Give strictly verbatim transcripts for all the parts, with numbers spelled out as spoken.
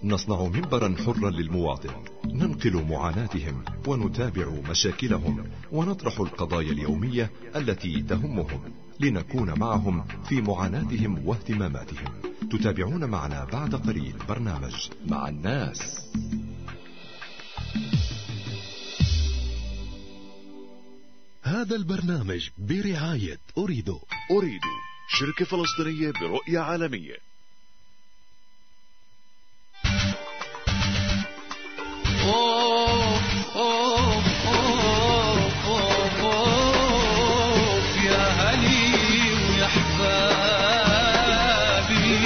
نصنع منبرا حرا للمواطن، ننقل معاناتهم ونتابع مشاكلهم ونطرح القضايا اليومية التي تهمهم، لنكون معهم في معاناتهم واهتماماتهم. تتابعون معنا بعد قليل برنامج مع الناس. هذا البرنامج برعاية أريدو. أريدو شركة فلسطينية برؤية عالمية. أوه أوه أوه أوه أوه يا هلي ويا حبابي.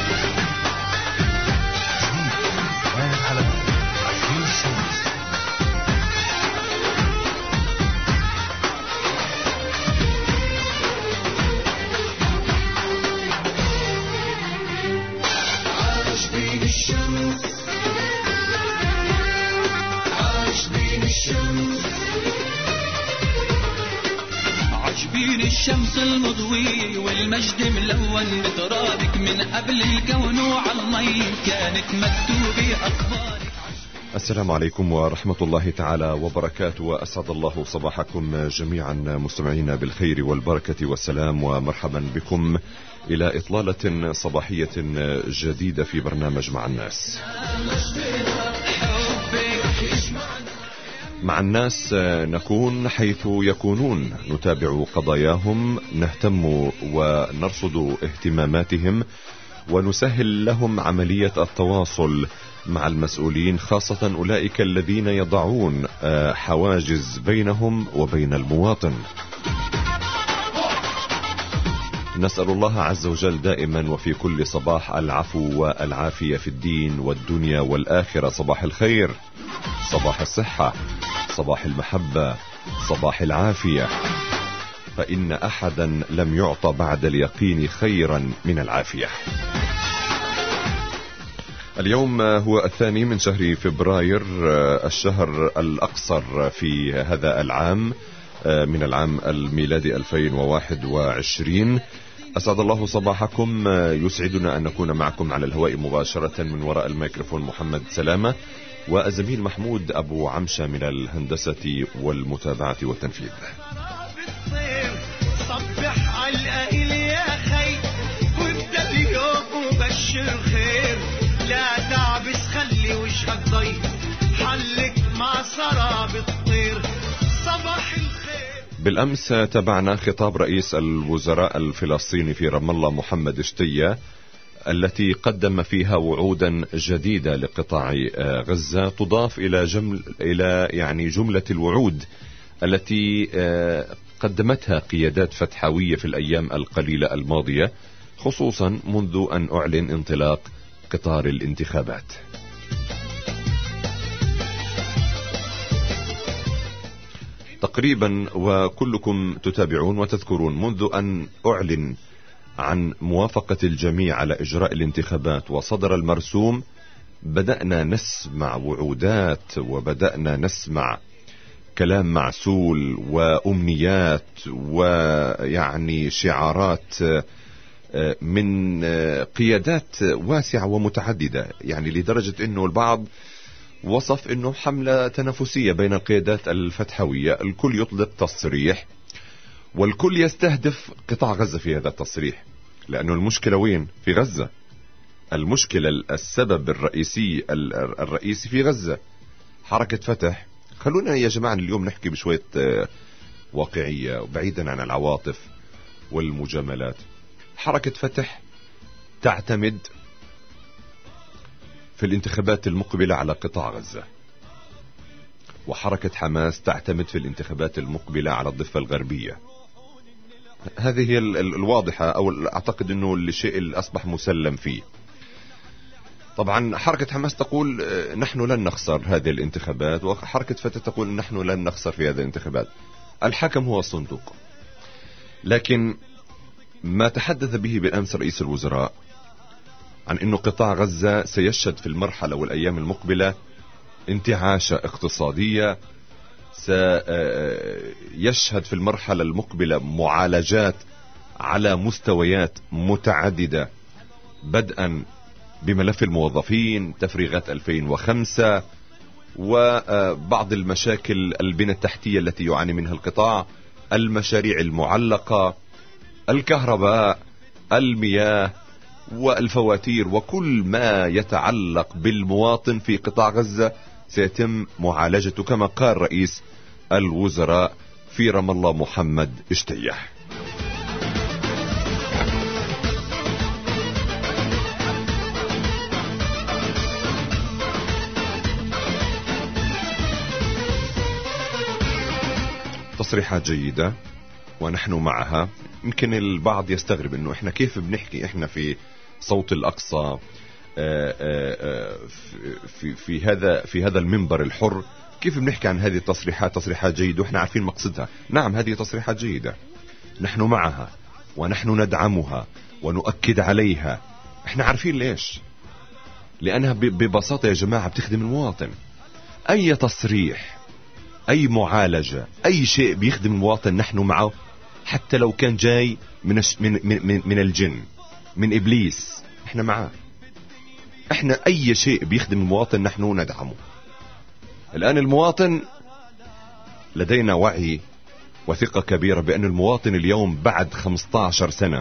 عاشقين الشمس عجبين الشمس المضوية والمجد ملون بترابك من قبل الكون وعلى المي كانت مكتوبة أخبارك. السلام عليكم ورحمة الله تعالى وبركاته، وأسعد الله صباحكم جميعا مستمعين بالخير والبركة والسلام، ومرحبا بكم إلى إطلالة صباحية جديدة في برنامج مع الناس. مع الناس نكون حيث يكونون، نتابع قضاياهم، نهتم ونرصد اهتماماتهم، ونسهل لهم عملية التواصل مع المسؤولين، خاصة أولئك الذين يضعون حواجز بينهم وبين المواطن. نسأل الله عز وجل دائما وفي كل صباح العفو والعافية في الدين والدنيا والآخرة. صباح الخير، صباح الصحة، صباح المحبة، صباح العافية، فإن أحدا لم يعطى بعد اليقين خيرا من العافية. اليوم هو الثاني من شهر فبراير، الشهر الأقصر في هذا العام من العام الميلادي ألفين وواحد وعشرين. أسعد الله صباحكم، يسعدنا أن نكون معكم على الهواء مباشرة من وراء الميكروفون محمد سلامة، والزميل محمود أبو عمشة من الهندسة والمتابعة والتنفيذ. صبح على القائل يا خي وابدأ اليوم وبشر خير، لا تعبس خلي وجهك ضيق حلك مع سراب الطير. صباح الخير. بالأمس تابعنا خطاب رئيس الوزراء الفلسطيني في رام الله محمد شتية، التي قدم فيها وعودا جديدة لقطاع غزة، تضاف إلى جمل إلى يعني جملة الوعود التي قدمتها قيادات فتحوية في الأيام القليلة الماضية، خصوصا منذ أن أعلن انطلاق قطار الانتخابات. تقريبا وكلكم تتابعون وتذكرون، منذ أن أعلن عن موافقة الجميع على إجراء الانتخابات وصدر المرسوم، بدأنا نسمع وعودات وبدأنا نسمع كلام معسول وأمنيات ويعني شعارات من قيادات واسعة ومتعددة، يعني لدرجة أنه البعض وصف أنه حملة تنافسية بين القيادات الفتحوية، الكل يطلق تصريح والكل يستهدف قطاع غزة في هذا التصريح، لأنه المشكلة وين؟ في غزة. المشكلة السبب الرئيسي الرئيسي في غزة. حركة فتح، خلونا يا جماعة اليوم نحكي بشوية واقعية وبعيدا عن العواطف والمجاملات. حركة فتح تعتمد في الانتخابات المقبلة على قطاع غزة، وحركة حماس تعتمد في الانتخابات المقبلة على الضفة الغربية. هذه هي الواضحة، أو أعتقد أنه الشيء اللي أصبح مسلم فيه. طبعا حركة حماس تقول نحن لن نخسر هذه الانتخابات، وحركة فتح تقول نحن لن نخسر في هذه الانتخابات. الحكم هو الصندوق. لكن ما تحدث به بالأمس رئيس الوزراء عن أنه قطاع غزة سيشهد في المرحلة والأيام المقبلة انتعاشة اقتصادية، سيشهد في المرحلة المقبلة معالجات على مستويات متعددة، بدءا بملف الموظفين، تفريغات ألفين وخمسة، وبعض المشاكل البنى التحتية التي يعاني منها القطاع، المشاريع المعلقة، الكهرباء، المياه والفواتير، وكل ما يتعلق بالمواطن في قطاع غزة سيتم معالجته كما قال رئيس الوزراء في رام الله محمد اشتيح. تصريحات جيدة ونحن معها. يمكن البعض يستغرب انه احنا كيف بنحكي احنا في صوت الأقصى في في هذا في هذا المنبر الحر، كيف بنحكي عن هذه التصريحات تصريحات جيدة واحنا عارفين مقصدها؟ نعم، هذه تصريحات جيدة، نحن معها ونحن ندعمها ونؤكد عليها. احنا عارفين ليش؟ لأنها ببساطة يا جماعة بتخدم المواطن. أي تصريح، أي معالجة، أي شيء بيخدم المواطن نحن معه، حتى لو كان جاي من من من, من الجن، من إبليس، احنا معاه. احنا أي شيء بيخدم المواطن نحن ندعمه. الآن المواطن لدينا وعي وثقة كبيرة بأن المواطن اليوم بعد خمسة عشر سنة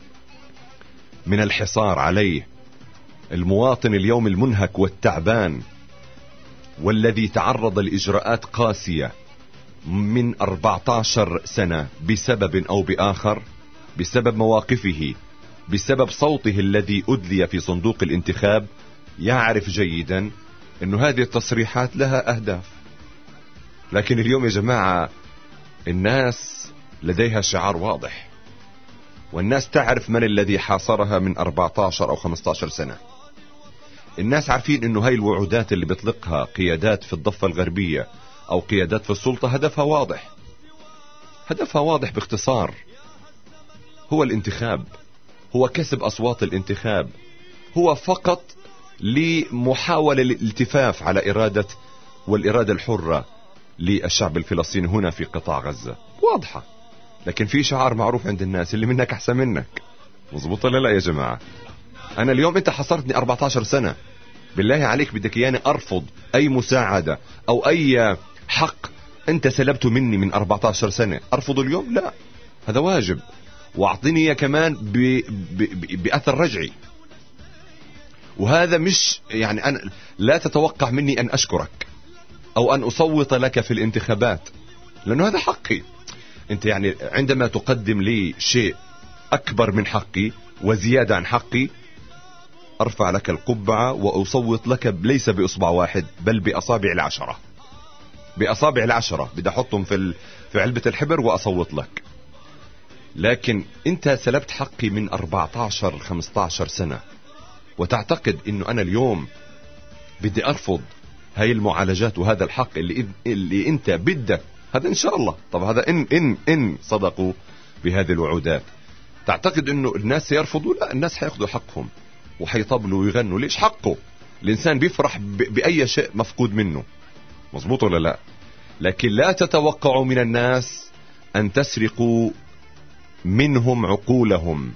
من الحصار عليه، المواطن اليوم المنهك والتعبان والذي تعرض لإجراءات قاسية من أربعة عشر سنة بسبب أو بآخر، بسبب مواقفه، بسبب صوته الذي أدلي في صندوق الانتخاب، يعرف جيدا أن هذه التصريحات لها أهداف. لكن اليوم يا جماعة الناس لديها شعار واضح، والناس تعرف من الذي حاصرها من أربعة عشر أو خمسة عشر سنة. الناس عارفين أنه هاي الوعودات اللي بيطلقها قيادات في الضفة الغربية أو قيادات في السلطة هدفها واضح، هدفها واضح باختصار، هو الانتخاب، هو كسب أصوات الانتخاب، هو فقط لمحاولة الالتفاف على إرادة والإرادة الحرة للشعب الفلسطيني هنا في قطاع غزة. واضحة. لكن في شعار معروف عند الناس، اللي منك أحسن منك. مظبوط ولا لا يا جماعة؟ أنا اليوم أنت حصرتني أربعة عشر سنة، بالله عليك بدك إياني أرفض أي مساعدة أو أي حق أنت سلبته مني من أربعة عشر سنة أرفض اليوم؟ لا، هذا واجب، واعطيني كمان ب... ب... بأثر رجعي. وهذا مش يعني أنا لا تتوقع مني أن أشكرك أو أن أصوت لك في الانتخابات، لأنه هذا حقي. أنت يعني عندما تقدم لي شيء أكبر من حقي وزيادة عن حقي، أرفع لك القبعة وأصوت لك ليس بإصبع واحد بل بأصابع العشرة، بأصابع العشرة بدي أحطهم في في علبة الحبر وأصوت لك. لكن أنت سلبت حقي من أربعة عشر خمسة عشر سنة، وتعتقد أنه أنا اليوم بدي أرفض هاي المعالجات وهذا الحق اللي اللي أنت بدك. هذا إن شاء الله، طب هذا إن إن إن صدقوا بهذه الوعودات. تعتقد أنه الناس سيرفضوا؟ لا، الناس حياخذوا حقهم وحيطبلوا ويغنوا. ليش؟ حقه. الإنسان بيفرح بأي شيء مفقود منه. مظبوط ولا لا؟ لكن لا تتوقعوا من الناس أن تسرقوا منهم عقولهم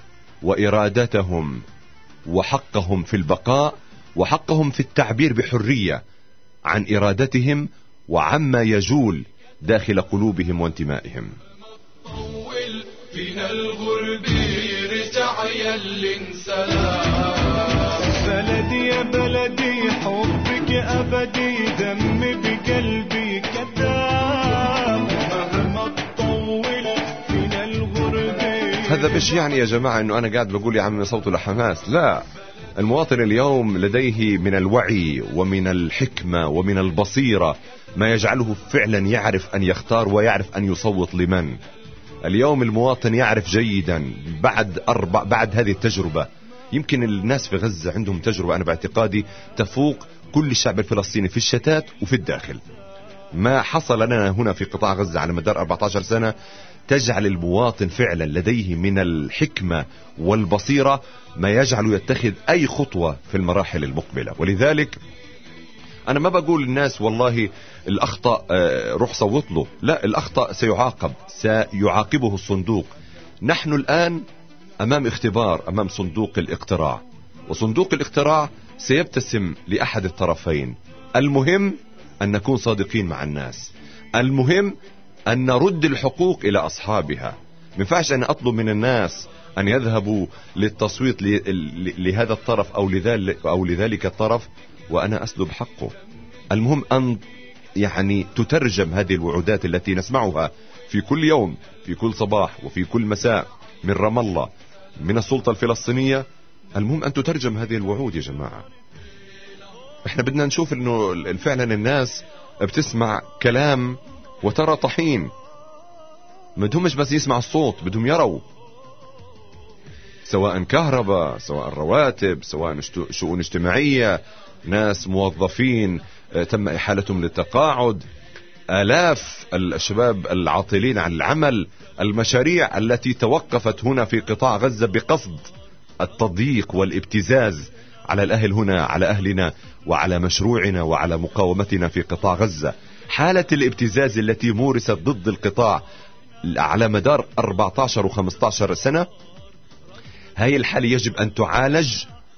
وإرادتهم وحقهم في البقاء وحقهم في التعبير بحرية عن إرادتهم وعما يجول داخل قلوبهم وانتمائهم. طول فينا الغرب يرجع يلي انسلام، بلدي يا بلدي حبك أبدي، دم بقلبي كذاب، مهما تطول فينا الغرب. هذا مش يعني يا جماعة انه انا قاعد بقول يا عم صوت لحماس، لا. المواطن اليوم لديه من الوعي ومن الحكمة ومن البصيرة ما يجعله فعلا يعرف ان يختار ويعرف ان يصوت لمن. اليوم المواطن يعرف جيدا بعد أربع بعد هذه التجربة. يمكن الناس في غزة عندهم تجربة أنا باعتقادي تفوق كل الشعب الفلسطيني في الشتات وفي الداخل. ما حصل لنا هنا في قطاع غزة على مدار أربعة عشر سنة تجعل المواطن فعلا لديه من الحكمة والبصيرة ما يجعل يتخذ أي خطوة في المراحل المقبلة. ولذلك أنا ما بقول للناس والله الأخطأ روح صوت له، لا، الأخطأ سيعاقب، سيعاقبه الصندوق. نحن الآن أمام اختبار، أمام صندوق الاقتراع، وصندوق الاقتراع سيبتسم لأحد الطرفين. المهم أن نكون صادقين مع الناس، المهم أن نرد الحقوق إلى أصحابها. ما ينفعش أن أطلب من الناس أن يذهبوا للتصويت لهذا الطرف أو لذلك, أو لذلك الطرف وأنا أسلب حقه. المهم أن يعني تترجم هذه الوعودات التي نسمعها في كل يوم، في كل صباح وفي كل مساء من رام الله، من السلطة الفلسطينية. المهم أن تترجم هذه الوعود يا جماعة. احنا بدنا نشوف انه فعلا الناس بتسمع كلام وترى طحين، ما بدهمش بس يسمع الصوت، بدهم يروا، سواء كهرباء، سواء رواتب، سواء شؤون اجتماعية، ناس موظفين تم إحالتهم للتقاعد، آلاف الشباب العاطلين عن العمل، المشاريع التي توقفت هنا في قطاع غزة بقصد التضييق والابتزاز على الأهل هنا، على أهلنا وعلى مشروعنا وعلى مقاومتنا في قطاع غزة. حالة الابتزاز التي مورست ضد القطاع على مدار أربعة عشر وخمسة عشر سنة، هاي الحالة يجب أن تعالج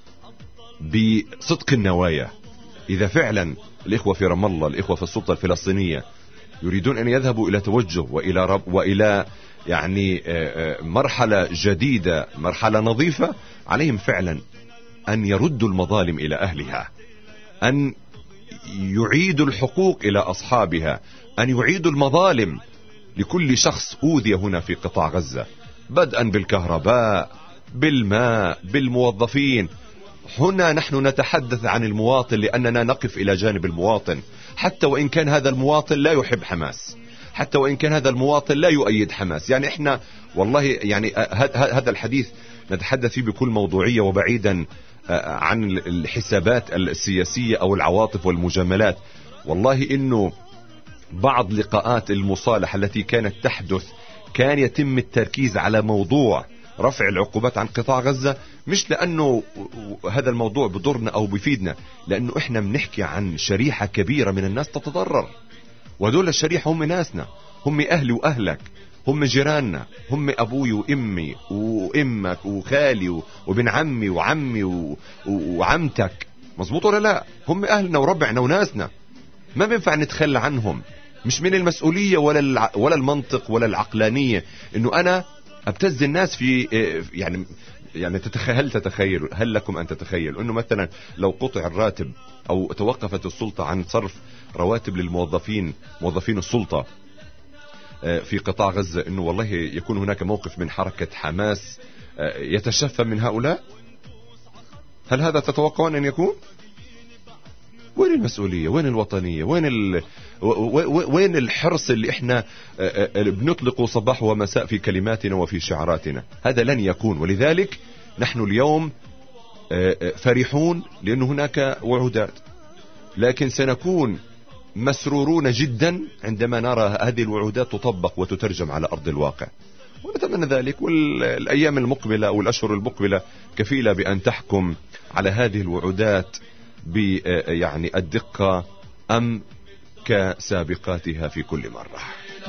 بصدق النوايا. إذا فعلا الإخوة في رام الله، الإخوة في السلطة الفلسطينية يريدون أن يذهبوا إلى توجه وإلى رب وإلى يعني مرحلة جديدة، مرحلة نظيفة، عليهم فعلا أن يردوا المظالم إلى أهلها، أن يعيدوا الحقوق إلى أصحابها، أن يعيدوا المظالم لكل شخص أوذي هنا في قطاع غزة، بدءا بالكهرباء، بالماء، بالموظفين. هنا نحن نتحدث عن المواطن لأننا نقف إلى جانب المواطن، حتى وإن كان هذا المواطن لا يحب حماس، حتى وإن كان هذا المواطن لا يؤيد حماس. يعني إحنا والله يعني هذا الحديث نتحدث فيه بكل موضوعية وبعيدا عن الحسابات السياسية أو العواطف والمجاملات. والله إنه بعض لقاءات المصالحة التي كانت تحدث كان يتم التركيز على موضوع رفع العقوبات عن قطاع غزة، مش لأنه هذا الموضوع بضرنا أو بفيدنا، لأنه إحنا بنحكي عن شريحة كبيرة من الناس تتضرر، وهذول الشريحة هم ناسنا، هم أهلي وأهلك، هم جيراننا، هم أبوي وإمي وإمك وخالي وابن عمي وعمي وعمتك. مظبوط ولا لا؟ هم أهلنا وربعنا وناسنا، ما بينفع نتخلى عنهم. مش من المسؤولية ولا ولا المنطق ولا العقلانية إنه أنا ابتز الناس في يعني يعني تتخيل تتخيل هل لكم أن تتخيل إنه مثلا لو قطع الراتب أو توقفت السلطة عن صرف رواتب للموظفين، موظفين السلطة في قطاع غزة، إنه والله يكون هناك موقف من حركة حماس يتشفى من هؤلاء؟ هل هذا تتوقعون أن يكون؟ وين المسؤولية؟ وين الوطنية؟ وين ال... وين الحرص اللي احنا بنطلقه صباح ومساء في كلماتنا وفي شعاراتنا؟ هذا لن يكون. ولذلك نحن اليوم فرحون لأن هناك وعودات، لكن سنكون مسرورون جدا عندما نرى هذه الوعودات تطبق وتترجم على أرض الواقع، ونتمنى ذلك. والأيام المقبلة أو الأشهر المقبلة كفيلة بأن تحكم على هذه الوعودات ب يعني الدقة أم كسابقاتها في كل مرة.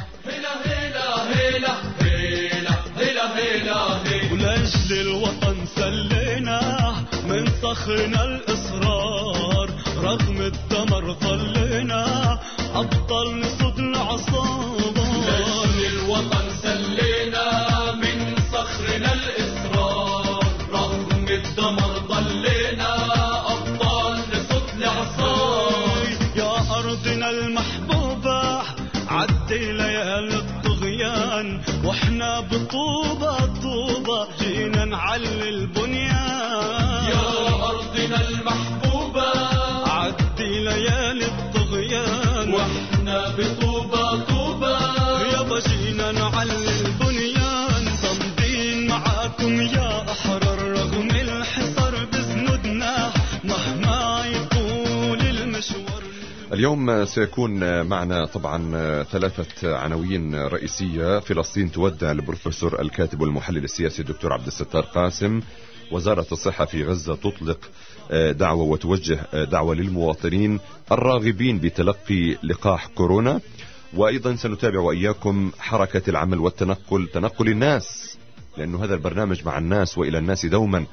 ولأجل الوطن سلينا من صخرنا الإصرار، رغم الدمر ظلينا أبطال نصد العصابة. لأجل الوطن سلينا من صخرنا الإصرار، رغم الدمر ظلينا أبطال نصد العصابة. يا أرضنا المحبوبة عدي ليالي الطغيان، واحنا بطوبة طوبة جينا نعلي البنيان. يا أرضنا المحبوبة عدي ليالي الطغيان، واحنا بطوبة طوبة يابا جينا نعلي البنيان. صمدين معاكم يا أحرار، رغم الحصار بزندنا مهما يطول المشوار. اليوم سيكون معنا طبعا ثلاثة عناوين رئيسية. فلسطين تودع البروفيسور الكاتب والمحلل السياسي الدكتور عبد الستار قاسم. وزارة الصحة في غزة تطلق دعوة وتوجه دعوة للمواطنين الراغبين بتلقي لقاح كورونا. وأيضا سنتابع وإياكم حركة العمل والتنقل، تنقل الناس، لأنه هذا البرنامج مع الناس وإلى الناس دوما.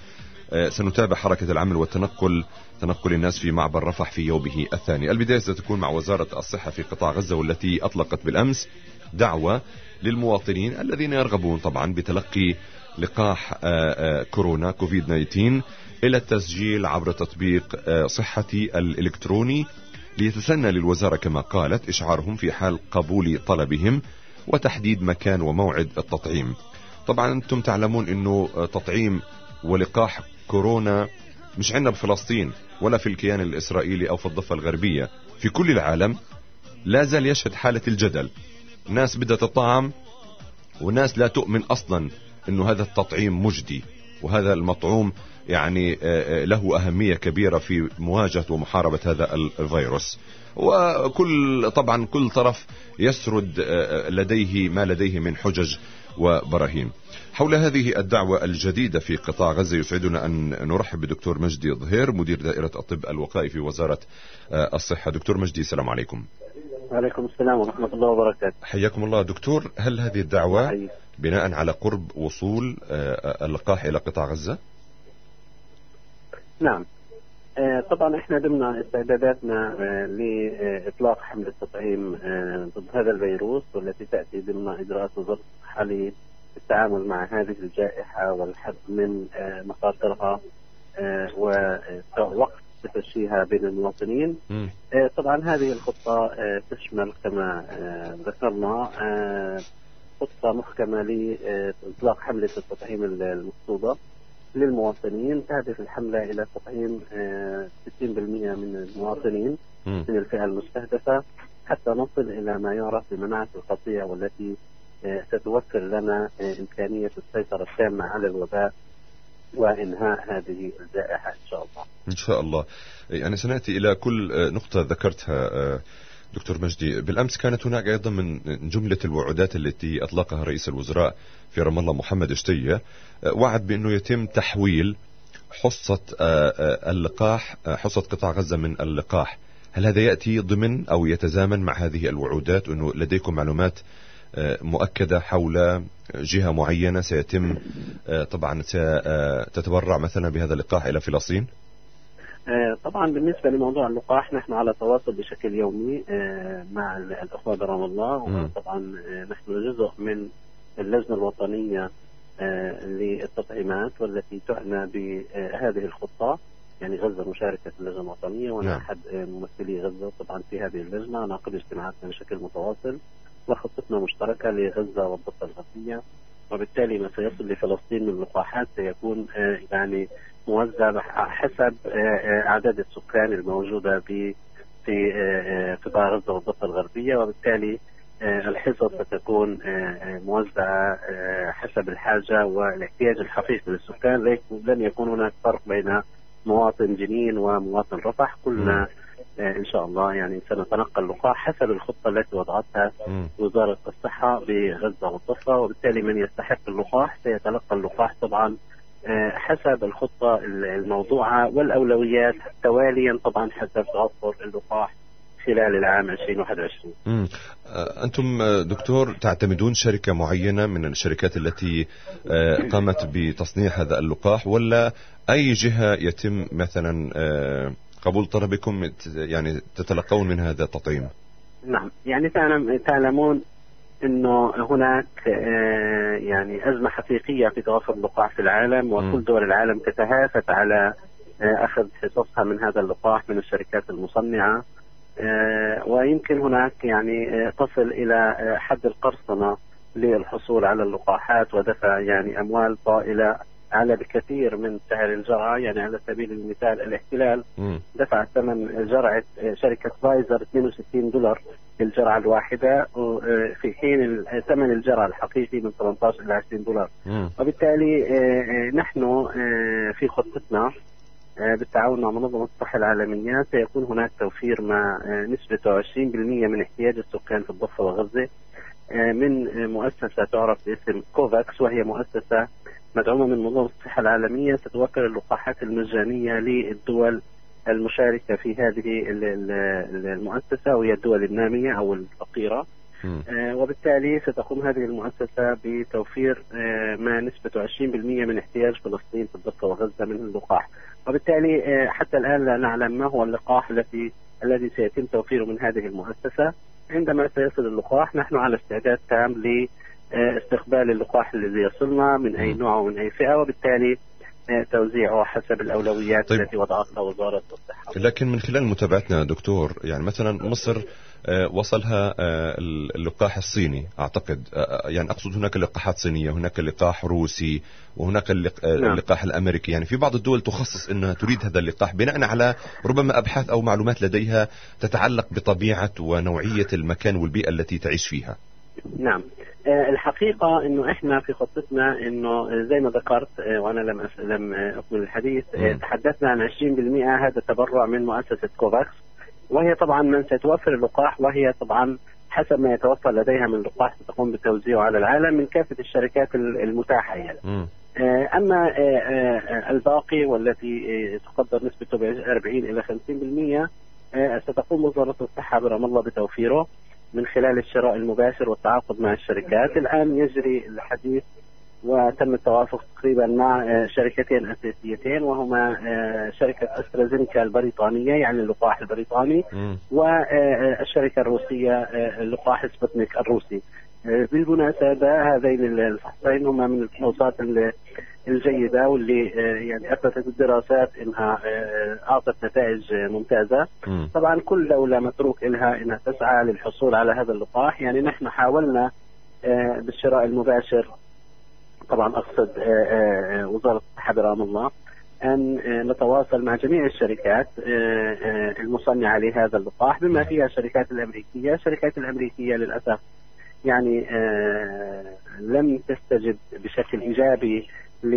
سنتابع حركة العمل والتنقل تنقل الناس في معبر رفح في يومه الثاني. البداية ستكون مع وزارة الصحة في قطاع غزة، والتي أطلقت بالأمس دعوة للمواطنين الذين يرغبون طبعا بتلقي لقاح كورونا كوفيد تسعة عشر إلى التسجيل عبر تطبيق صحتي الإلكتروني، ليتسنى للوزارة كما قالت إشعارهم في حال قبول طلبهم وتحديد مكان وموعد التطعيم. طبعا أنتم تعلمون أنه تطعيم ولقاح كورونا مش عندنا بفلسطين ولا في الكيان الإسرائيلي أو في الضفة الغربية، في كل العالم لا زال يشهد حالة الجدل. ناس بدها تطعم وناس لا تؤمن أصلا أنه هذا التطعيم مجدي، وهذا المطعوم يعني له أهمية كبيرة في مواجهة ومحاربة هذا الفيروس. وكل طبعا كل طرف يسرد لديه ما لديه من حجج وبراهين حول هذه الدعوة الجديدة في قطاع غزة. يسعدنا أن نرحب بدكتور مجدي ظهير، مدير دائرة الطب الوقائي في وزارة الصحة. دكتور مجدي، السلام عليكم. وعليكم السلام ورحمة الله وبركاته. حياكم الله دكتور. هل هذه الدعوة بناء على قرب وصول اللقاح إلى قطاع غزة؟ نعم، طبعا احنا ضمن استعداداتنا لإطلاق حملة تطعيم ضد هذا الفيروس، والتي تأتي ضمن إجراءات وزارة الصحة للتعامل مع هذه الجائحة والحد من مخاطرها ووقت تفشيها بين المواطنين. طبعا هذه الخطة تشمل كما ذكرنا خطة محكمة لإطلاق حملة التطعيم المقصودة للمواطنين. تهدف الحملة إلى تطعيم ستين بالمئة من المواطنين من الفئة المستهدفة، حتى نصل إلى ما يعرف بمناعة القطيع، والتي ستوفر لنا إمكانية السيطرة التامة على الوباء وإنهاء هذه الجائحة إن شاء الله. إن شاء الله. يعني سنأتي إلى كل نقطة ذكرتها دكتور مجدي. بالأمس كانت هناك أيضا من جملة الوعودات التي أطلقها رئيس الوزراء في رام الله محمد اشتية، وعد بأنه يتم تحويل حصة اللقاح، حصة قطاع غزة من اللقاح. هل هذا يأتي ضمن أو يتزامن مع هذه الوعودات، وأنه لديكم معلومات مؤكدة حول جهة معينة سيتم طبعا ستتبرع مثلا بهذا اللقاح إلى فلسطين؟ طبعا بالنسبة لموضوع اللقاح نحن على تواصل بشكل يومي مع الأخوة برام الله، وطبعا نحن جزء من اللجنة الوطنية للتطعيمات والتي تعنى بهذه الخطة. يعني غزة مشاركة في اللجنة الوطنية، وأنا أحد ممثلي غزة طبعا في هذه اللجنة. نعقد اجتماعاتنا بشكل متواصل، وخطتنا مشتركة لغزة والضفة الغربية، وبالتالي ما سيصل لفلسطين من لقاحات سيكون يعني موزع حسب أعداد السكان الموجودة في في قطاع غزة والضفة الغربية، وبالتالي الحصص ستكون موزعة حسب الحاجة والاحتياج الحقيقي للسكان. لن يكون هناك فرق بين مواطن جنين ومواطن رفح. كلنا إن شاء الله يعني سنتنقل اللقاح حسب الخطة التي وضعتها وزارة الصحة بغزة والضفة، وبالتالي من يستحق اللقاح سيتلقى اللقاح طبعا حسب الخطة الموضوعة والأولويات تواليا طبعا حسب توفر اللقاح خلال العام ألفين وواحد وعشرين. امم أنتم دكتور تعتمدون شركة معينة من الشركات التي قامت بتصنيع هذا اللقاح، ولا أي جهة يتم مثلا قبول طلبكم يعني تتلقون من هذا التطعيم؟ نعم، يعني تعلمون انه هناك يعني ازمه حقيقيه في توفر اللقاح في العالم، وكل دول العالم تتهافت على اخذ حصصها من هذا اللقاح من الشركات المصنعه، ويمكن هناك يعني تصل الى حد القرصنه للحصول على اللقاحات ودفع يعني اموال طائله على بكثير من سعر الجرعه. يعني على سبيل المثال الاحتلال دفع ثمن جرعه شركه فايزر اثنين وستين دولار للجرعه الواحده، في حين ثمن الجرعه الحقيقي من ثمانية عشر إلى عشرين دولار. وبالتالي نحن في خطتنا بالتعاون مع منظمة الصحة العالمية سيكون هناك توفير مع نسبة عشرين بالمئة من احتياج السكان في الضفة وغزة من مؤسسة تعرف باسم كوفاكس، وهي مؤسسة مدعومة من منظمة الصحة العالمية ستوفر اللقاحات المجانية للدول المشاركة في هذه المؤسسة، وهي الدول النامية أو الفقيرة. آه وبالتالي ستقوم هذه المؤسسة بتوفير آه ما نسبته عشرين بالمئة من احتياج فلسطين في الضفة وغزة من اللقاح. وبالتالي آه حتى الآن لا نعلم ما هو اللقاح الذي الذي سيتم توفيره من هذه المؤسسة. عندما سيصل اللقاح نحن على استعداد تام لاستقبال اللقاح الذي يصلنا من أي نوع ومن أي فئة، وبالتالي توزيعه حسب الأولويات طيب. التي وضعتها وزارة الصحة. لكن من خلال متابعتنا دكتور، يعني مثلا مصر وصلها اللقاح الصيني أعتقد، يعني أقصد هناك لقاحات صينية، هناك لقاح روسي، وهناك اللقاح نعم. الأمريكي. يعني في بعض الدول تخصص أنها تريد هذا اللقاح بناء على ربما أبحاث أو معلومات لديها تتعلق بطبيعة ونوعية المكان والبيئة التي تعيش فيها. نعم، الحقيقة انه احنا في خطتنا انه زي ما ذكرت وانا لم أس... لم اكمل الحديث، تحدثنا عن عشرين بالمئة هذا تبرع من مؤسسة كوفاكس، وهي طبعا من ستوفر اللقاح، وهي طبعا حسب ما يتوفر لديها من لقاح ستقوم بتوزيعه على العالم من كافة الشركات المتاحة يعني. اما الباقي والتي تقدر نسبته ب أربعين إلى خمسين بالمئة ستقوم وزارة الصحة برام الله بتوفيره من خلال الشراء المباشر والتعاقد مع الشركات. الآن يجري الحديث وتم التوافق تقريبا مع شركتين أساسيتين، وهما شركة أسترازينيكا البريطانية يعني اللقاح البريطاني، والشركة الروسية اللقاح سبوتنيك الروسي. بالمناسبة هذين الفحصين هما من الفحوصات الجيدة واللي يعني أثبتت الدراسات إنها أعطت نتائج ممتازة. طبعا كل دولة متروك إلها إنها تسعى للحصول على هذا اللقاح. يعني نحن حاولنا بالشراء المباشر، طبعا أقصد وزارة الصحة برام الله، أن نتواصل مع جميع الشركات المصنعة لهذا اللقاح بما فيها الشركات الأمريكية. الشركات الأمريكية للأسف يعني آه لم تستجب بشكل إيجابي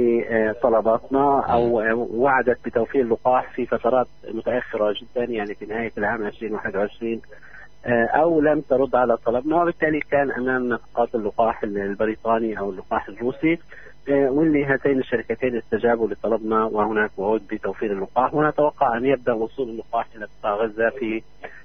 لطلباتنا، أو وعدت بتوفير اللقاح في فترات متأخرة جدا يعني في نهاية العام ألفين وواحد وعشرين، آه أو لم ترد على طلبنا، وبالتالي كان أمامنا فقط اللقاح البريطاني أو اللقاح الروسي، آه واللي هاتين الشركتين استجابوا لطلبنا وهناك وعود بتوفير اللقاح، ونتوقع أن يبدأ وصول اللقاح إلى قطاع غزة في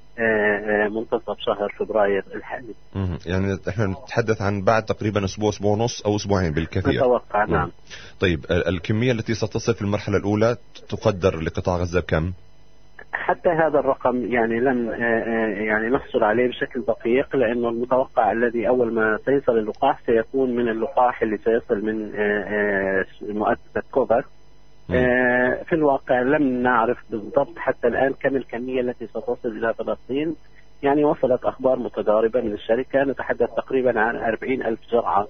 منتصف شهر فبراير الحالي. يعني احنا نتحدث عن بعد تقريبا اسبوع اسبوع ونص او اسبوعين بالكثير نتوقع. نعم. طيب الكمية التي ستصل في المرحلة الاولى تقدر لقطاع غزة كم؟ حتى هذا الرقم يعني لم يعني نحصل عليه بشكل دقيق، لانه المتوقع الذي اول ما سيصل اللقاح سيكون من اللقاح اللي سيصل من مؤسسة كوفاكس. آه في الواقع لم نعرف بالضبط حتى الآن كم الكمية التي ستصل إلى فلسطين. يعني وصلت أخبار متضاربة من الشركة، نتحدث تقريبا عن أربعين ألف جرعة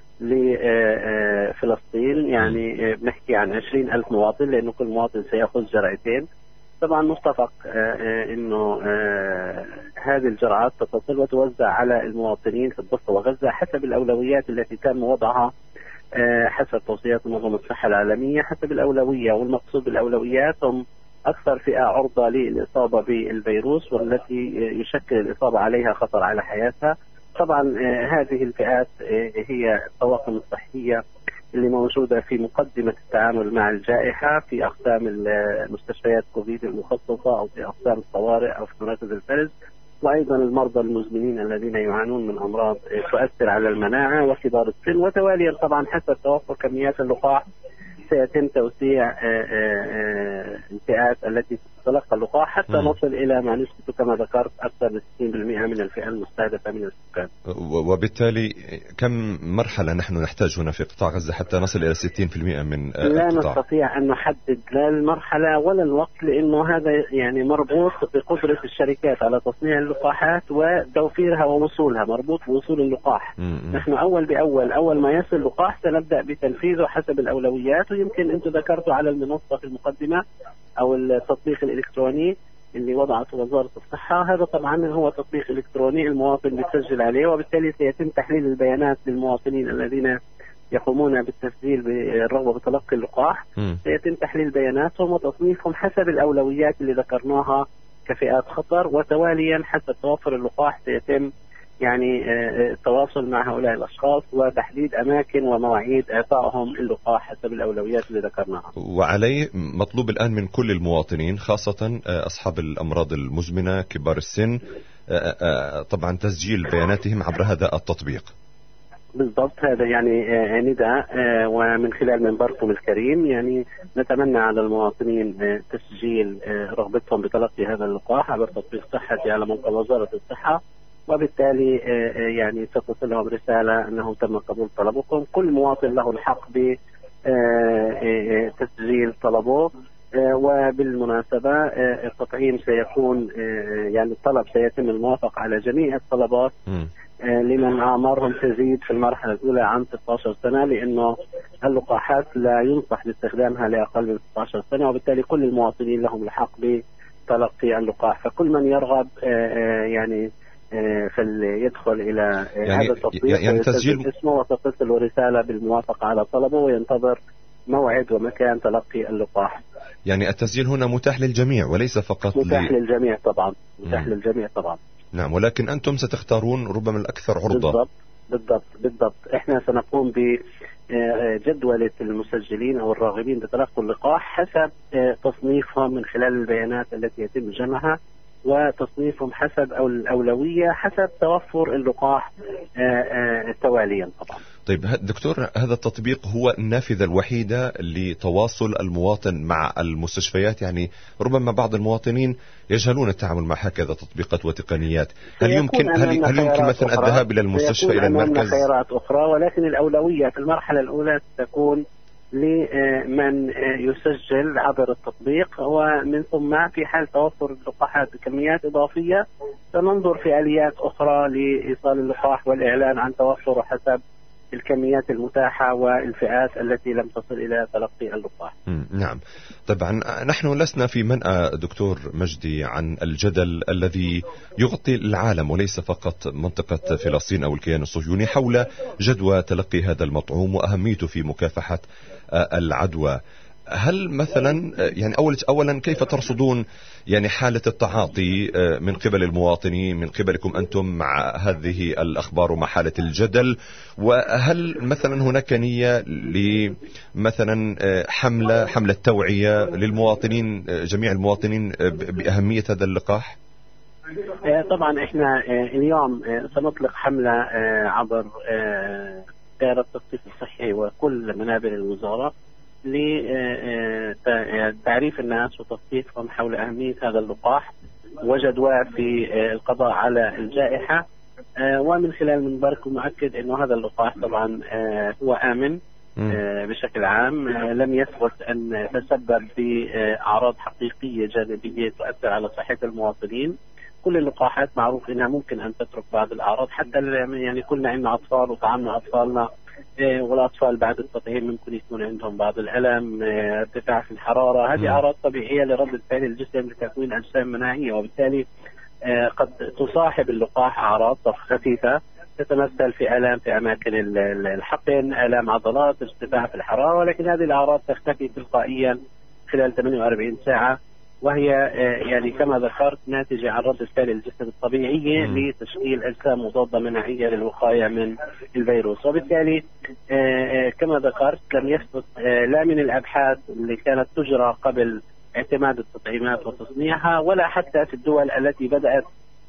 لفلسطين، يعني بنحكي عن عشرين ألف مواطن لأنه كل مواطن سيأخذ جرعتين. طبعا متفق آه أنه آه هذه الجرعات ستصل وتوزع على المواطنين في الضفة وغزة حسب الأولويات التي تم وضعها حسب توصيات منظمة الصحة العالمية، حسب الأولوية. والمقصود بالأولويات هم أكثر فئة عرضة للإصابة بالفيروس والتي يشكل الإصابة عليها خطر على حياتها. طبعا هذه الفئات هي الطواقم الصحية اللي موجودة في مقدمة التعامل مع الجائحة في أقسام المستشفيات كوفيد المخصصة أو في أقسام الطوارئ أو في مراكز الفرز، وأيضا المرضى المزمنين الذين يعانون من أمراض تؤثر على المناعة وكبار السن. وتواليا طبعا حسب توفر كميات اللقاح سيتم توسيع الفئات التي تتلقى اللقاح حتى م. نصل إلى ما نسبته كما ذكرت أكثر من ستين بالمئة من الفئة المستهدفة من السكان. وبالتالي كم مرحلة نحن نحتاج هنا في قطاع غزة حتى نصل إلى ستين بالمئة من لا القطاع؟ نستطيع أن نحدد لا المرحلة ولا الوقت، لأنه هذا يعني مربوط بقدرة الشركات على تصنيع اللقاحات وتوفيرها ووصولها، مربوط بوصول اللقاح. م. نحن أول بأول أول ما يصل اللقاح سنبدأ بتنفيذه حسب الأولويات. ويمكن أنتم ذكرتوا على المنصة في المقدمة أو التطبيق الإلكتروني اللي وضعته وزارة الصحة. هذا طبعا هو تطبيق إلكتروني المواطن بيسجل عليه، وبالتالي سيتم تحليل البيانات للمواطنين الذين يقومون بالتسجيل بالرغبة بتلقي اللقاح. م. سيتم تحليل بياناتهم وتصنيفهم حسب الأولويات اللي ذكرناها كفئات خطر، وتواليا حسب توفر اللقاح سيتم يعني التواصل مع هؤلاء الأشخاص وتحديد أماكن ومواعيد إعطائهم اللقاح حسب الأولويات اللي ذكرناها. وعليه مطلوب الآن من كل المواطنين خاصة أصحاب الأمراض المزمنة كبار السن طبعا تسجيل بياناتهم عبر هذا التطبيق. بالضبط، هذا يعني نداء ومن خلال منبركم الكريم يعني نتمنى على المواطنين تسجيل رغبتهم بتلقي هذا اللقاح عبر تطبيق صحتي على موقع وزارة الصحة، وبالتالي يعني ستصل لهم رسالة أنه تم قبول طلبكم. كل مواطن له الحق بتسجيل طلبه، وبالمناسبة التطعيم سيكون يعني الطلب سيتم الموافقة على جميع الطلبات لمن أعمارهم تزيد في المرحلة الأولى عن ستة عشر سنة، لأنه اللقاحات لا ينصح باستخدامها لأقل من ستة عشر سنة، وبالتالي كل المواطنين لهم الحق بتلقي اللقاح. فكل من يرغب يعني فليدخل إلى يعني هذا التطبيق يعني تسجيل اسمه وتصل رسالة بالموافقة على طلبه وينتظر موعد ومكان تلقي اللقاح. يعني التسجيل هنا متاح للجميع وليس فقط متاح ل... للجميع طبعا متاح مم. للجميع طبعا. نعم، ولكن أنتم ستختارون ربما الأكثر عرضة. بالضبط بالضبط بالضبط احنا سنقوم بجدولة المسجلين أو الراغبين بتلقي اللقاح حسب تصنيفهم من خلال البيانات التي يتم جمعها، وتصنيفهم حسب أو الأولوية حسب توفر اللقاح تواليا طبعا. طيب دكتور، هذا التطبيق هو النافذة الوحيدة لتواصل المواطن مع المستشفيات؟ يعني ربما بعض المواطنين يجهلون التعامل مع هكذا تطبيقات وتقنيات. هل يمكن هل, هل يمكن مثلا الذهاب إلى المستشفى إلى المركز؟ خيارات أخرى، ولكن الأولوية في المرحلة الأولى تكون لمن يسجل عبر التطبيق، ومن ثم في حال توفر اللقاحات بكميات إضافية سننظر في آليات أخرى لإيصال اللقاح والإعلان عن توفره حسب الكميات المتاحة والفئات التي لم تصل إلى تلقي اللقاح. نعم، طبعا نحن لسنا في منأى دكتور مجدي عن الجدل الذي يغطي العالم وليس فقط منطقة فلسطين أو الكيان الصهيوني حول جدوى تلقي هذا المطعوم وأهميته في مكافحة العدوى. هل مثلا يعني أول أولا كيف ترصدون يعني حالة التعاطي من قبل المواطنين من قبلكم أنتم مع هذه الأخبار ومع حالة الجدل؟ وهل مثلا هناك نية لمثلا حملة حملة توعية للمواطنين جميع المواطنين بأهمية هذا اللقاح؟ طبعا احنا اليوم سنطلق حملة عبر دائرة التثقيف الصحي وكل منابر الوزارة لتعريف الناس وتثقيفهم حول أهمية هذا اللقاح وجدواه في القضاء على الجائحة. ومن خلال منبركم مؤكد أنه هذا اللقاح طبعا هو آمن بشكل عام، لم يثبت أن تسبب بأعراض حقيقية جانبية تؤثر على صحة المواطنين. كل اللقاحات معروف أنها ممكن أن تترك بعض الأعراض، حتى يعني كلنا عندنا أطفال وطعامنا أطفالنا، والأطفال بعد التطعيم ممكن يكون عندهم بعض الألم، ارتفاع في الحرارة، هذه أعراض طبيعية لرد الفعل الجسم لتكوين أجسام مناعية، وبالتالي قد تصاحب اللقاح أعراض خفيفة تتمثل في آلام في أماكن الحقن، آلام عضلات، ارتفاع في الحرارة، ولكن هذه الأعراض تختفي تلقائيا خلال ثمانية وأربعين ساعة، وهي يعني كما ذكرت ناتجة عن رد الفعل الجسم الطبيعية لتشكيل أجسام مضادة مناعية للوقاية من الفيروس. وبالتالي كما ذكرت لم يثبت لا من الأبحاث اللي كانت تجرى قبل اعتماد التطعيمات وتصنيعها، ولا حتى في الدول التي بدأت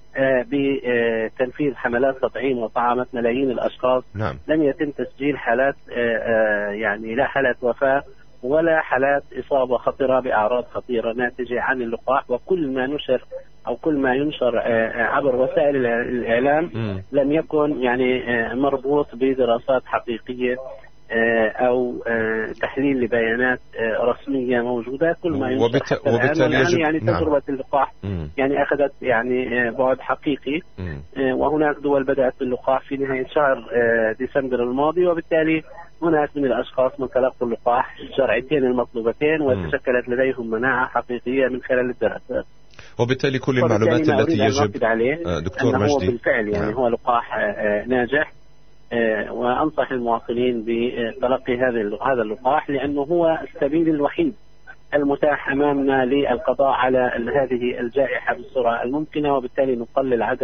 بتنفيذ حملات تطعيم وطعامت ملايين الأشخاص. نعم. لم يتم تسجيل حالات يعني لا حالات وفاة ولا حالات إصابة خطرة بأعراض خطيرة ناتجة عن اللقاح. وكل ما نشر أو كل ما ينشر عبر وسائل الإعلام م. لم يكن يعني مربوط بدراسات حقيقية أو تحليل لبيانات رسمية موجودة. كل ما ينشر وبت... حتى وبالتالي الآن يجب... يعني تجربة نعم. اللقاح م. يعني أخذت يعني بعد حقيقي م. وهناك دول بدأت باللقاح في نهاية شهر ديسمبر الماضي، وبالتالي هناك من الأشخاص من تلقوا اللقاح الجرعتين المطلوبتين وتشكلت لديهم مناعة حقيقية من خلال الدراسات. وبالتالي كل المعلومات التي يجب عليه دكتور مجدي هو بالفعل يعني هو لقاح ناجح، وأنصح المواطنين بتلقي هذا هذا اللقاح لأنه هو السبيل الوحيد المتاح أمامنا للقضاء على هذه الجائحة بالسرعة الممكنة، وبالتالي نقلل عدد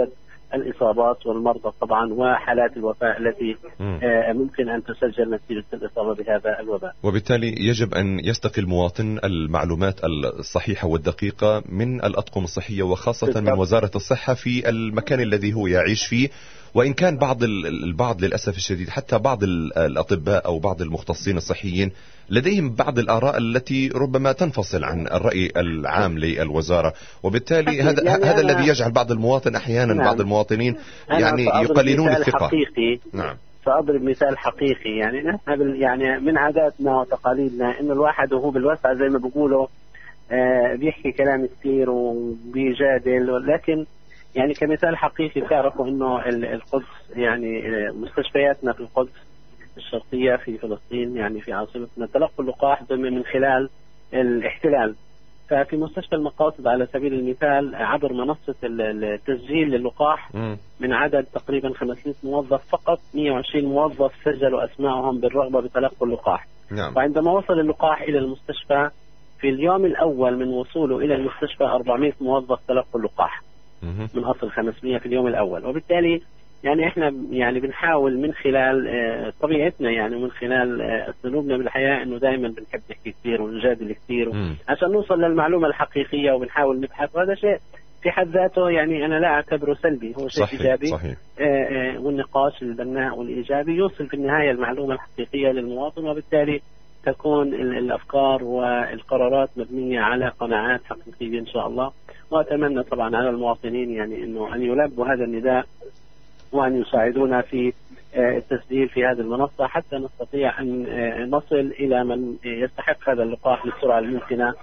الإصابات والمرضى طبعا وحالات الوفاة التي ممكن أن تسجل نتيجة الإصابة بهذا الوباء. وبالتالي يجب أن يستقي المواطن المعلومات الصحيحة والدقيقة من الأطقم الصحية وخاصة بالضبط. من وزارة الصحة في المكان الذي هو يعيش فيه. وإن كان بعض البعض للأسف الشديد حتى بعض الأطباء أو بعض المختصين الصحيين لديهم بعض الآراء التي ربما تنفصل عن الرأي العام للوزارة، وبالتالي هذا يعني هذا الذي يجعل بعض المواطن أحيانا نعم. بعض المواطنين يعني يقللون الثقة. حقيقي. نعم. سأضرب مثال حقيقي. يعني نحن يعني من عاداتنا وتقاليدنا إنه الواحد وهو بالوسع زي ما بيقولوا آه بيحكي كلام كثير وبيجادل، لكن يعني كمثال حقيقي تعرفوا إنه القدس يعني مستشفياتنا في القدس الشرقية في فلسطين يعني في عاصمتنا تلقوا اللقاح من خلال الاحتلال. ففي مستشفى المقاصد على سبيل المثال عبر منصة التسجيل للقاح من عدد تقريبا خمسمائة موظف فقط مئة وعشرين موظف سجلوا أسماءهم بالرغبة بتلقي اللقاح. نعم. وعندما وصل اللقاح إلى المستشفى في اليوم الأول من وصوله إلى المستشفى أربعمائة موظف تلقوا اللقاح من أصل خمسمائة في اليوم الأول. وبالتالي يعني احنا يعني بنحاول من خلال طبيعتنا يعني من خلال اسلوبنا بالحياه انه دائما بنحب نحكي كثير ونجادل كثير عشان نوصل للمعلومه الحقيقيه وبنحاول نبحث، وهذا شيء في حد ذاته يعني انا لا اعتبره سلبي، هو شيء صحيح ايجابي. صحيح. والنقاش البناء والايجابي يوصل في النهايه المعلومه الحقيقيه للمواطن، وبالتالي تكون الافكار والقرارات مبنيه على قناعات حقيقيه ان شاء الله. واتمنى طبعا على المواطنين يعني انه ان يلبوا هذا النداء وأن يساعدونا في التسجيل في هذه المنصة حتى نستطيع أن نصل إلى من يستحق هذا اللقاح بالسرعة الممكنة،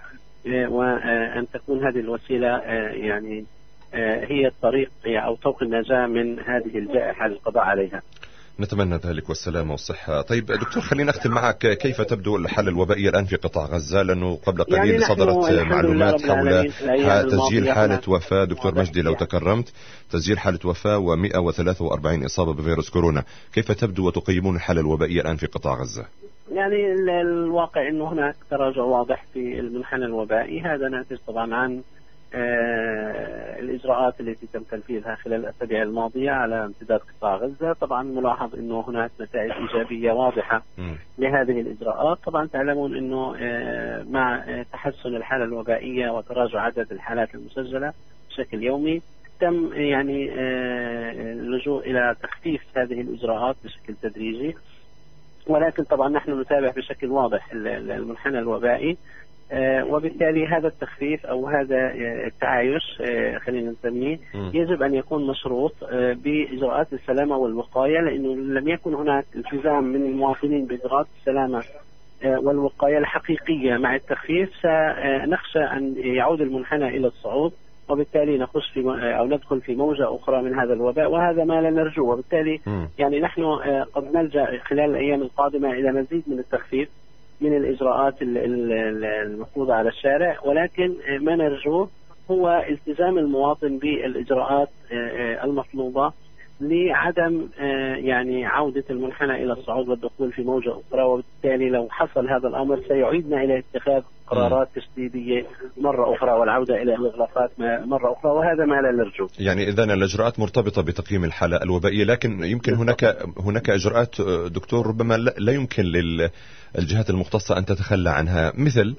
وأن تكون هذه الوسيلة يعني هي الطريق أو طوق النجاة من هذه الجائحة للقضاء عليها. نتمنى ذلك والسلامة والصحة. طيب دكتور خلينا نختم معك، كيف تبدو الحالة الوبائية الآن في قطاع غزة؟ لأنه قبل قليل يعني صدرت معلومات حول تسجيل حالة وفاة. دكتور مجدي لو تكرمت، تسجيل حالة وفاة ومئة وثلاثة وأربعين إصابة بفيروس كورونا، كيف تبدو وتقيمون الحالة الوبائية الآن في قطاع غزة؟ يعني الواقع أنه هناك تراجع واضح في المنحنى الوبائي، هذا ناتج طبعا عن آه الإجراءات التي تم تنفيذها خلال الأسابيع الماضية على امتداد قطاع غزة. طبعا ملاحظ أنه هناك نتائج إيجابية واضحة م. لهذه الإجراءات. طبعا تعلمون أنه آه مع تحسن الحالة الوبائية وتراجع عدد الحالات المسجلة بشكل يومي تم يعني آه اللجوء إلى تخفيف هذه الإجراءات بشكل تدريجي، ولكن طبعا نحن نتابع بشكل واضح المنحنى الوبائي، آه وبالتالي هذا التخفيف أو هذا التعايش آه خلينا نسميه يجب أن يكون مشروط آه بإجراءات السلامة والوقاية، لأنه لم يكن هناك التزام من المواطنين بإجراءات السلامة آه والوقاية الحقيقية مع التخفيف سنخشى أن يعود المنحنى إلى الصعود، وبالتالي نخش في أو ندخل في موجة أخرى من هذا الوباء، وهذا ما لا نرجوه. وبالتالي م. يعني نحن آه قد نلجأ خلال الأيام القادمة إلى مزيد من التخفيف من الإجراءات المفروضة على الشارع، ولكن ما نرجوه هو التزام المواطن بالإجراءات المطلوبة لعدم يعني عودة المنحنى إلى الصعود والدخول في موجة أخرى. وبالتالي لو حصل هذا الأمر سيعيدنا إلى اتخاذ قرارات تشديدية مرة أخرى والعودة إلى الإغلاقات مرة أخرى، وهذا ما لا نرجو. يعني إذن الإجراءات مرتبطة بتقييم الحالة الوبائية، لكن يمكن هناك هناك إجراءات دكتور ربما لا يمكن للجهات المختصة أن تتخلى عنها، مثل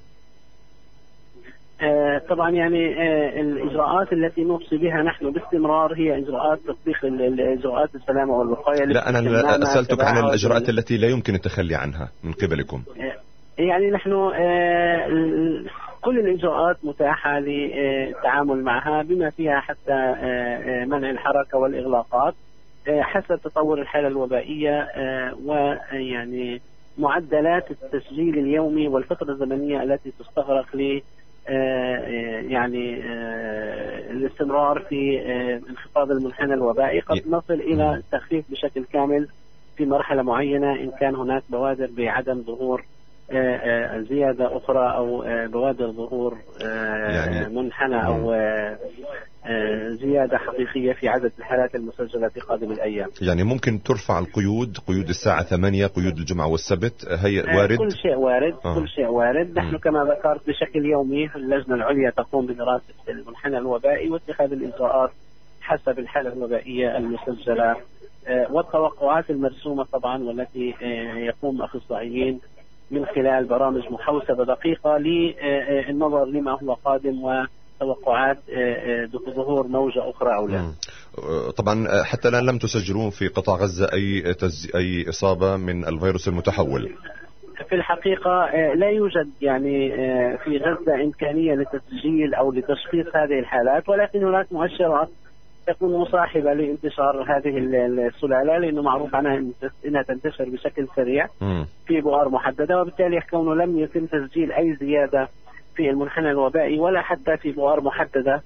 آه طبعا يعني آه الإجراءات التي نوصي بها نحن باستمرار هي إجراءات تطبيق الإجراءات السلامة والوقاية. لا أنا سألتك عن الإجراءات التي لا يمكن التخلي عنها من قبلكم. آه يعني نحن آه كل الإجراءات متاحة للتعامل معها بما فيها حتى آه منع الحركة والإغلاقات آه حسب تطور الحالة الوبائية آه ويعني معدلات التسجيل اليومي والفترة الزمنية التي تستغرق ل آه يعني آه الاستمرار في آه انخفاض المنحنى الوبائي. قد نصل إلى التخفيف بشكل كامل في مرحلة معينة إن كان هناك بوادر بعدم ظهور آه آه زيادة أخرى أو آه بوادر ظهور آه يعني منحنى أو آه آه زيادة حقيقية في عدد الحالات المسجلة في قادم الأيام. يعني ممكن ترفع القيود، قيود الساعة ثمانية، قيود الجمعة والسبت، هي وارد؟ آه كل شيء وارد. آه. كل شيء وارد. نحن كما ذكرت بشكل يومي اللجنة العليا تقوم بدراسة المنحنى الوبائي واتخاذ الإجراءات حسب الحالة الوبائية المسجلة والتوقعات المرسومة طبعا، والتي يقوم الأخصائيين من خلال برامج محوسبة دقيقة للنظر لما هو قادم وتوقعات ظهور موجة أخرى أو لا. طبعا حتى الآن لم تسجلون في قطاع غزة أي تز... أي إصابة من الفيروس المتحول؟ في الحقيقة لا يوجد يعني في غزة إمكانية لتسجيل أو لتشخيص هذه الحالات، ولكن هناك مؤشرات تكون مصاحبة لانتشار هذه السلالة، لأنه معروف عنها أنها تنتشر بشكل سريع في بؤر محددة، وبالتالي كونه لم يتم تسجيل أي زيادة في المنحنى الوبائي ولا حتى في بؤر محددة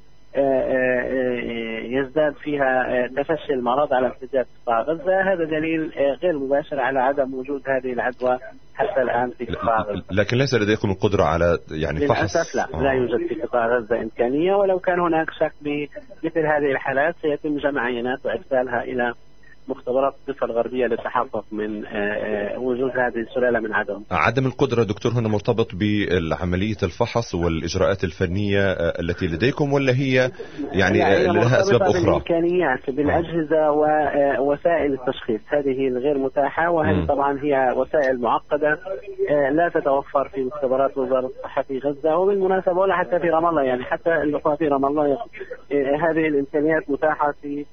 يزداد فيها تفشي المرض على امتداد قطاع غزة، هذا دليل غير مباشر على عدم وجود هذه العدوى حتى الآن في قطاع غزة. لكن ليس لديكم القدرة على يعني فحص؟ للأسف لا، لا يوجد في قطاع غزة إمكانية، ولو كان هناك شك بمثل هذه الحالات سيتم جمع عينات وإرسالها إلى مختبرات الضفة الغربية للتحقق من وجود هذه السلالة من عدم. عدم القدرة دكتور هنا مرتبط بعملية الفحص والإجراءات الفنية التي لديكم، ولا هي يعني لها أسباب أخرى؟ بالإمكانيات، بالأجهزة ووسائل التشخيص، هذه الغير متاحة، وهذه طبعا هي وسائل معقدة لا تتوفر في مختبرات وزارة الصحة في غزة، وبالمناسبة ولا حتى في رام الله، يعني حتى الأخوة في رام الله هذه الإمكانيات متاحة في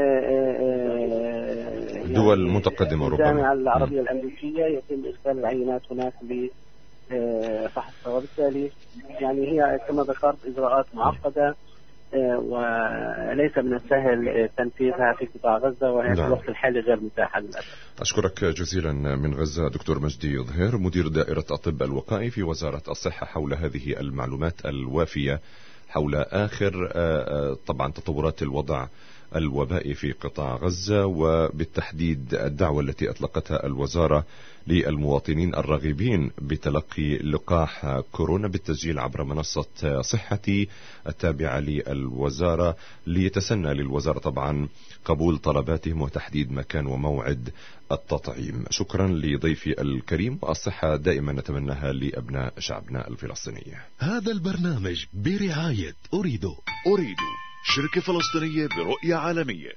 دول متقدمة. ربما الجامعة العربية الأمريكية يتم إرسال العينات هناك لفحصها، وبالتالي يعني هي كما ذكرت إجراءات معقدة وليس من السهل تنفيذها في قطاع غزة، وهي في الوقت الحالي غير متاحة للأسف. أشكرك جزيلا من غزة دكتور مجدي ظهير، مدير دائرة الطب الوقائي في وزارة الصحة، حول هذه المعلومات الوافية حول آخر طبعا تطورات الوضع الوبائي في قطاع غزة، وبالتحديد الدعوة التي أطلقتها الوزارة للمواطنين الراغبين بتلقي لقاح كورونا بالتسجيل عبر منصة صحتي التابعة للوزارة، ليتسنى للوزارة طبعا قبول طلباتهم وتحديد مكان وموعد التطعيم. شكرا لضيفي الكريم، والصحة دائما نتمناها لأبناء شعبنا الفلسطيني. هذا البرنامج برعاية أريدو. أريدو شركة فلسطينية برؤية عالمية.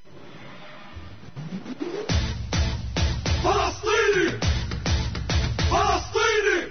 فلسطيني فلسطيني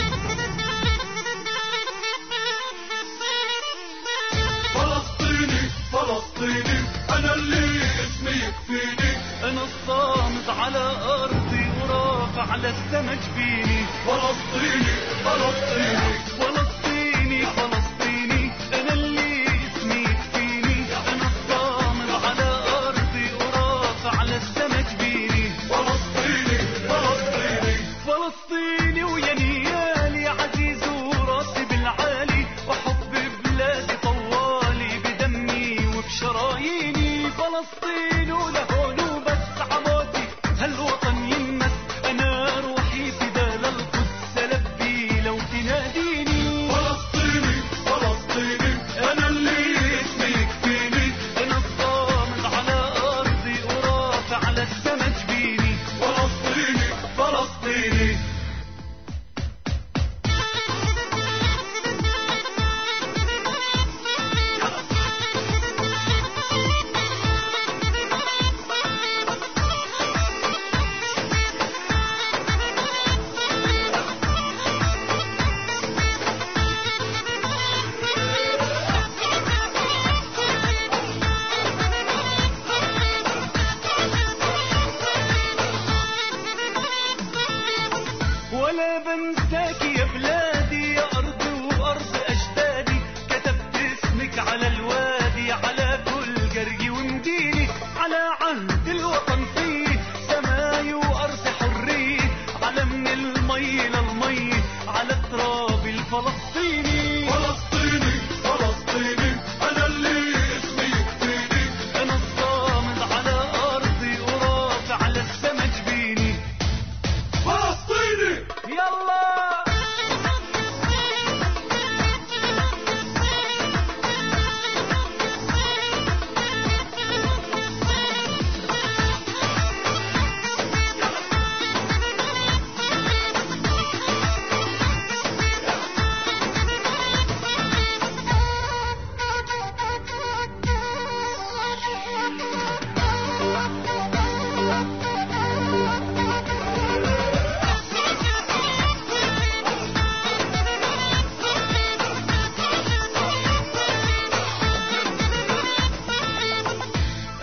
فلسطيني فلسطيني أنا اللي اسمي يكفيني، أنا الصامد على أرضي ورافع على السما جبيني. فلسطيني فلسطيني فلسطيني فلسطيني أنا اللي اسمي يكفيني، أنا الصامد على أرضي ورافع على السما جبيني. فلسطيني فلسطيني فلسطيني ويا نيالي عزيز وراسي بالعالي، وحب بلادي طوالي بدمي وبشراييني. فلسطين ولهون وبس عمودي هالوطن ينمس، أنا روحي فدا للقدس لبي لو تناديني.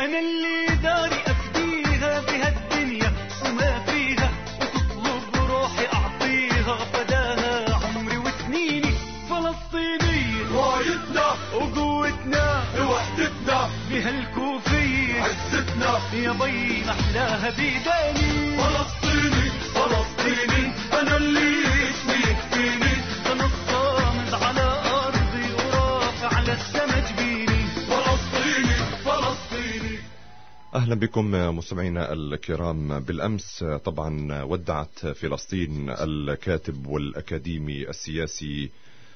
أنا اللي داري أفديها بهالدنيا وما فيها، وتطلب روحي أعطيها فداها عمري وسنيني. فلسطينية رايتنا وقوتنا وحدتنا بهالكوفية عزتنا يا بي محلاها بيداني. فلسطيني فلسطيني أنا اللي اسمي يكفيني، أنا الصامد على أرضي ورافع للسما جبيني. فلسطيني فلسطيني. أهلا بكم مستمعينا الكرام. بالأمس طبعا ودعت فلسطين الكاتب والأكاديمي السياسي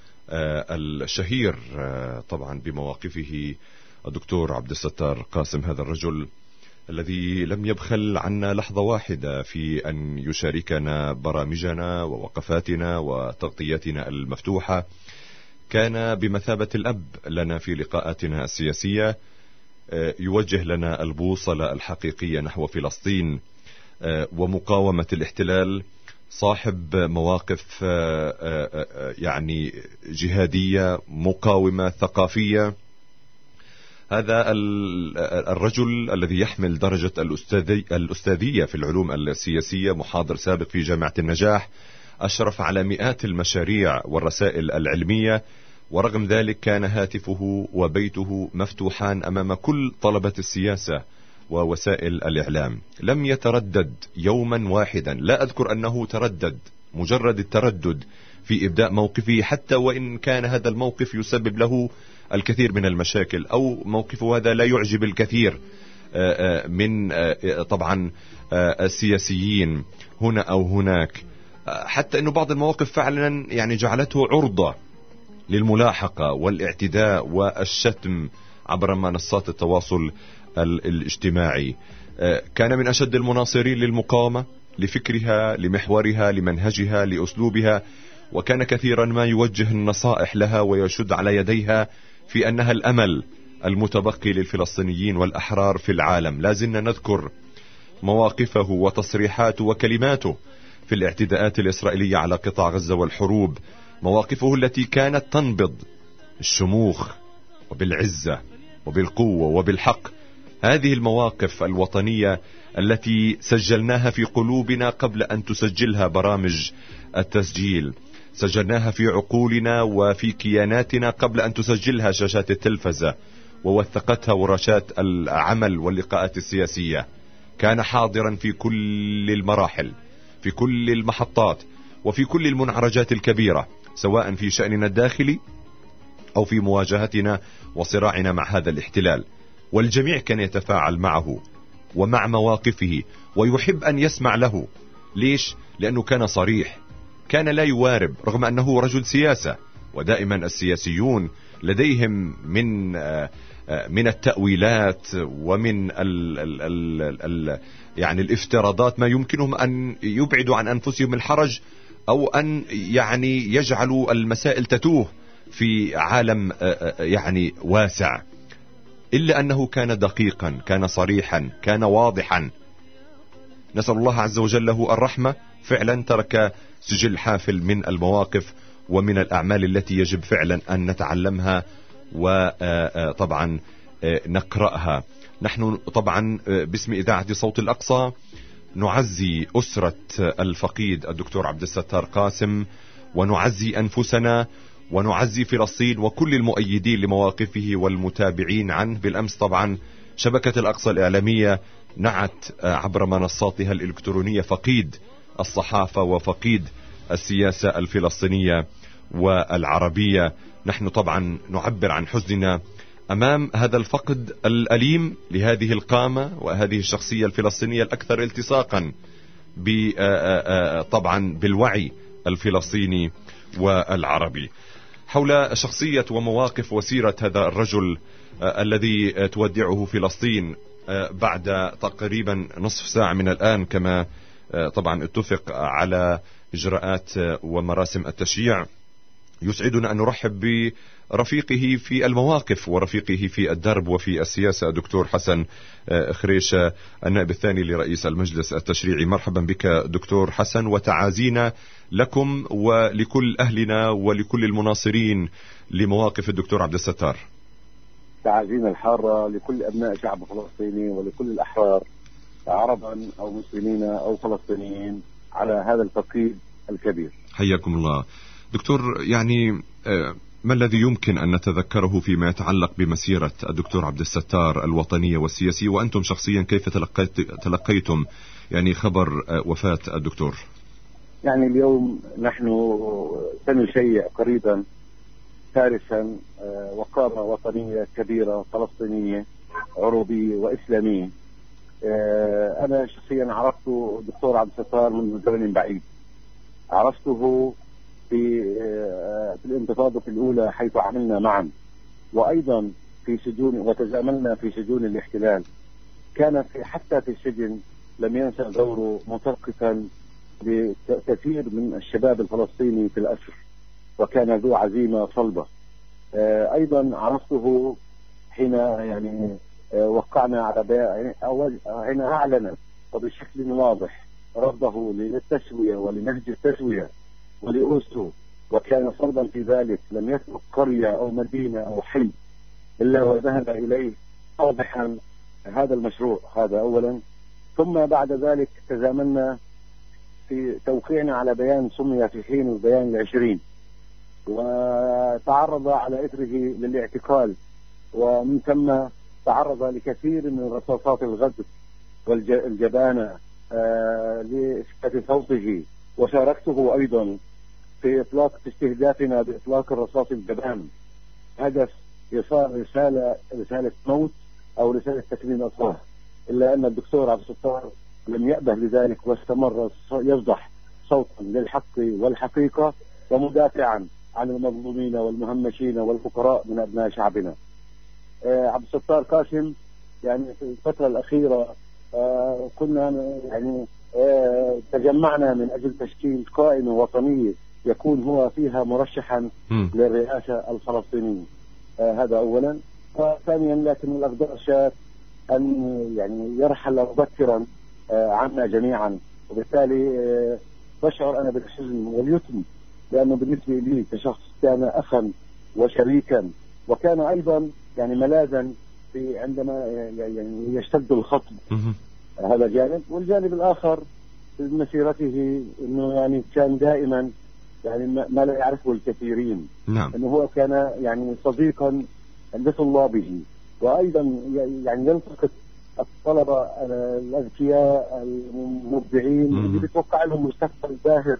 الشهير طبعا بمواقفه الدكتور عبد الستار قاسم، هذا الرجل الذي لم يبخل عنا لحظة واحدة في أن يشاركنا برامجنا ووقفاتنا وتغطياتنا المفتوحة. كان بمثابة الأب لنا في لقاءاتنا السياسية، يوجه لنا البوصلة الحقيقية نحو فلسطين ومقاومة الاحتلال، صاحب مواقف يعني جهادية مقاومة ثقافية. هذا الرجل الذي يحمل درجة الأستاذية في العلوم السياسية، محاضر سابق في جامعة النجاح، أشرف على مئات المشاريع والرسائل العلمية، ورغم ذلك كان هاتفه وبيته مفتوحان أمام كل طلبة السياسة ووسائل الإعلام. لم يتردد يوما واحدا، لا أذكر أنه تردد، مجرد التردد في إبداء موقفه، حتى وإن كان هذا الموقف يسبب له الكثير من المشاكل، أو موقفه هذا لا يعجب الكثير من طبعا السياسيين هنا أو هناك، حتى أنه بعض المواقف فعلا يعني جعلته عرضة للملاحقة والاعتداء والشتم عبر منصات التواصل الاجتماعي. كان من أشد المناصرين للمقاومة، لفكرها، لمحورها، لمنهجها، لأسلوبها، وكان كثيرا ما يوجه النصائح لها ويشد على يديها في أنها الأمل المتبقي للفلسطينيين والأحرار في العالم. لازلنا نذكر مواقفه وتصريحاته وكلماته في الاعتداءات الإسرائيلية على قطاع غزة والحروب، مواقفه التي كانت تنبض الشموخ وبالعزة وبالقوة وبالحق. هذه المواقف الوطنية التي سجلناها في قلوبنا قبل أن تسجلها برامج التسجيل، سجلناها في عقولنا وفي كياناتنا قبل أن تسجلها شاشات التلفزة ووثقتها ورشات العمل واللقاءات السياسية. كان حاضرا في كل المراحل، في كل المحطات، وفي كل المنعرجات الكبيرة، سواء في شأننا الداخلي أو في مواجهتنا وصراعنا مع هذا الاحتلال. والجميع كان يتفاعل معه ومع مواقفه ويحب أن يسمع له. ليش؟ لأنه كان صريح، كان لا يوارب، رغم أنه رجل سياسة، ودائما السياسيون لديهم من من التأويلات ومن ال ال ال ال يعني الافتراضات ما يمكنهم أن يبعدوا عن أنفسهم الحرج، أو أن يعني يجعلوا المسائل تتوه في عالم يعني واسع. إلا أنه كان دقيقا، كان صريحا، كان واضحا. نسأل الله عز وجل له الرحمة. فعلا ترك سجل حافل من المواقف ومن الأعمال التي يجب فعلا أن نتعلمها وطبعا نقرأها. نحن طبعا باسم إذاعة صوت الأقصى نعزي أسرة الفقيد الدكتور عبد الستار قاسم، ونعزي أنفسنا، ونعزي فلسطين وكل المؤيدين لمواقفه والمتابعين عنه. بالأمس طبعا شبكة الأقصى الإعلامية نعت عبر منصاتها الإلكترونية فقيد الصحافة وفقيد السياسة الفلسطينية والعربية. نحن طبعا نعبر عن حزننا أمام هذا الفقد الأليم لهذه القامة وهذه الشخصية الفلسطينية الأكثر التصاقا طبعا بالوعي الفلسطيني والعربي. حول شخصية ومواقف وسيرة هذا الرجل الذي تودعه فلسطين بعد تقريبا نصف ساعة من الآن، كما طبعا اتفق على إجراءات ومراسم التشييع. يسعدنا أن نرحب برفيقه في المواقف ورفيقه في الدرب وفي السياسة، دكتور حسن خريشة، النائب الثاني لرئيس المجلس التشريعي. مرحبا بك دكتور حسن، وتعازينا لكم ولكل أهلنا ولكل المناصرين لمواقف الدكتور عبد الستار. تعازينا الحارة لكل أبناء شعب فلسطيني ولكل الأحرار عربا أو مسلمين أو فلسطينيين على هذا الفقيد الكبير. حياكم الله دكتور. يعني ما الذي يمكن أن نتذكره فيما يتعلق بمسيرة الدكتور عبد الستار الوطنية والسياسية، وأنتم شخصيا كيف تلقيت تلقيتم يعني خبر وفاة الدكتور؟ يعني اليوم نحن سنشيع قريبا فارسا وقامة وطنية كبيرة فلسطينية عروبية وإسلامية. أنا شخصيا عرفت الدكتور عبد الستار من زمن بعيد، عرفته في في الانتفاضة الأولى حيث عملنا معا، وأيضا في سجون وتزاملنا في سجون الاحتلال. كان في حتى في السجن لم ينسى دوره مثقفا لكثير من الشباب الفلسطيني في الأسر، وكان ذو عزيمة صلبة. أيضا عرفته حين يعني وقعنا على بيان أول حين أعلن وبشكل واضح رفضه للتسوية ولنهج التسوية ولأوسلو، وكان صلبا في ذلك، لم يترك قرية أو مدينة أو حي إلا وذهب إليه واضحا هذا المشروع. هذا أولا. ثم بعد ذلك تزاملنا في توقيعنا على بيان سمي في حين البيان العشرين، وتعرض على إثره للاعتقال، ومن ثم تعرض لكثير من رصاصات الغدر والجبانة آه لإسكات صوته. وشاركته أيضا في إطلاق في استهدافنا بإطلاق الرصاص الجبان، هدف يصار رسالة رسالة موت أو رسالة تكريم أصوات، إلا أن الدكتور عبد الستار لم يأبه لذلك واستمر يفضح صوتا للحق والحقيقة ومدافعا عن المظلومين والمهمشين والفقراء من أبناء شعبنا. آه عبد الستار قاسم يعني في الفترة الأخيرة آه كنا يعني آه تجمعنا من أجل تشكيل قائمة وطنية يكون هو فيها مرشحا م. للرئاسة الفلسطينية. آه هذا أولا. وثانيا لكن الأقدار شاءت أن يعني يرحل مبكرا آه عنا جميعا، وبالتالي آه بشعر أنا بالحزن واليتم، لأنه بالنسبة لي كشخص كان أخا وشريكا، وكان أيضا يعني ملاذا في عندما يعني يشتد الخطب. هذا جانب. والجانب الآخر في مسيرته أنه يعني كان دائما يعني ما لا يعرفه الكثيرين. نعم. أنه هو كان يعني صديقا لطلابه، وأيضا يعني يلتقط الطلبة الأذكياء المبدعين اللي بيتوقع لهم مستقبل باهر،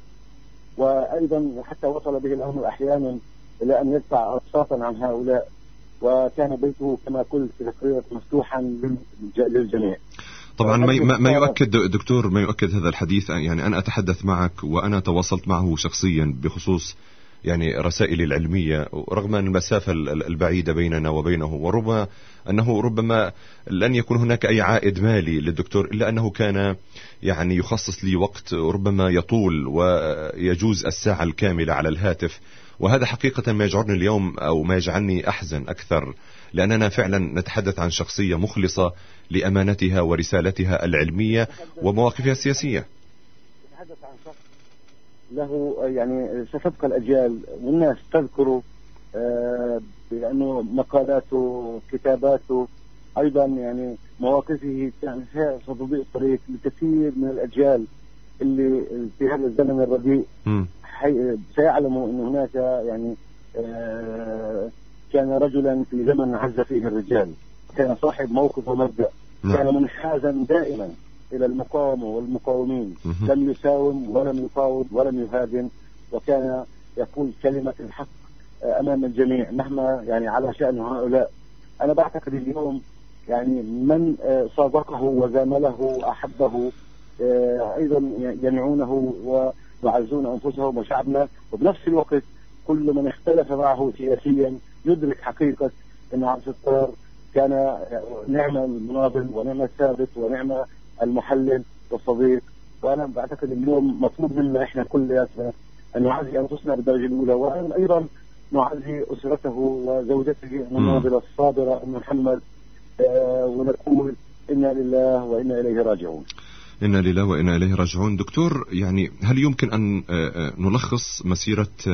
وأيضا حتى وصل به الأمر أحيانا إلى أن يدفع أقساطا عن هؤلاء، وكان بيته كما قلت في تقرير مفتوحا للجميع. طبعا ما ما يؤكد دكتور ما يؤكد هذا الحديث. يعني أنا أتحدث معك وأنا تواصلت معه شخصيا بخصوص يعني رسائلي العلمية، رغم أن المسافة البعيدة بيننا وبينه، وربما أنه ربما لن يكون هناك أي عائد مالي للدكتور، إلا أنه كان يعني يخصص لي وقت ربما يطول ويجوز الساعة الكاملة على الهاتف. وهذا حقيقة ما يجعلني اليوم أو ما يجعلني أحزن أكثر، لأننا فعلا نتحدث عن شخصية مخلصة لأمانتها ورسالتها العلمية ومواقفها السياسية. نتحدث عن شخص له يعني ستبقى الأجيال والناس تذكره آه بأنه مقالاته كتاباته أيضا يعني مواقفه يعني ستضيء الطريق لكثير من الأجيال اللي في هذا الزمن الرديء سيعلموا أن هناك يعني آه كان رجلا في زمن عز فيه الرجال، كان صاحب موقف ومبدأ، كان منحازا دائما إلى المقاومة والمقاومين، لم يساوم ولم يفاوض ولم يهاجم، وكان يقول كلمة الحق أمام الجميع مهما يعني على شأن هؤلاء. أنا بعتقد اليوم يعني من صادقه وزامله وأحبه أيضا ينعونه ويعزون أنفسهم وشعبنا، وبنفس الوقت كل من اختلف معه سياسيا يدرك حقيقة أن عبد الستار كان نعم المناضل ونعم الثابت ونعم المحلل والصديق. وأنا بعتقد اليوم مطلوب منا إحنا كلياتنا أن نعزي أنفسنا بالدرجة الأولى، وأيضا نعزي أسرته وزوجته المناضلة الصابرة أم محمد، آه ونقول إنا لله وإنا إليه راجعون. إنا لله وإنا إليه راجعون. دكتور، يعني هل يمكن أن نلخص مسيرة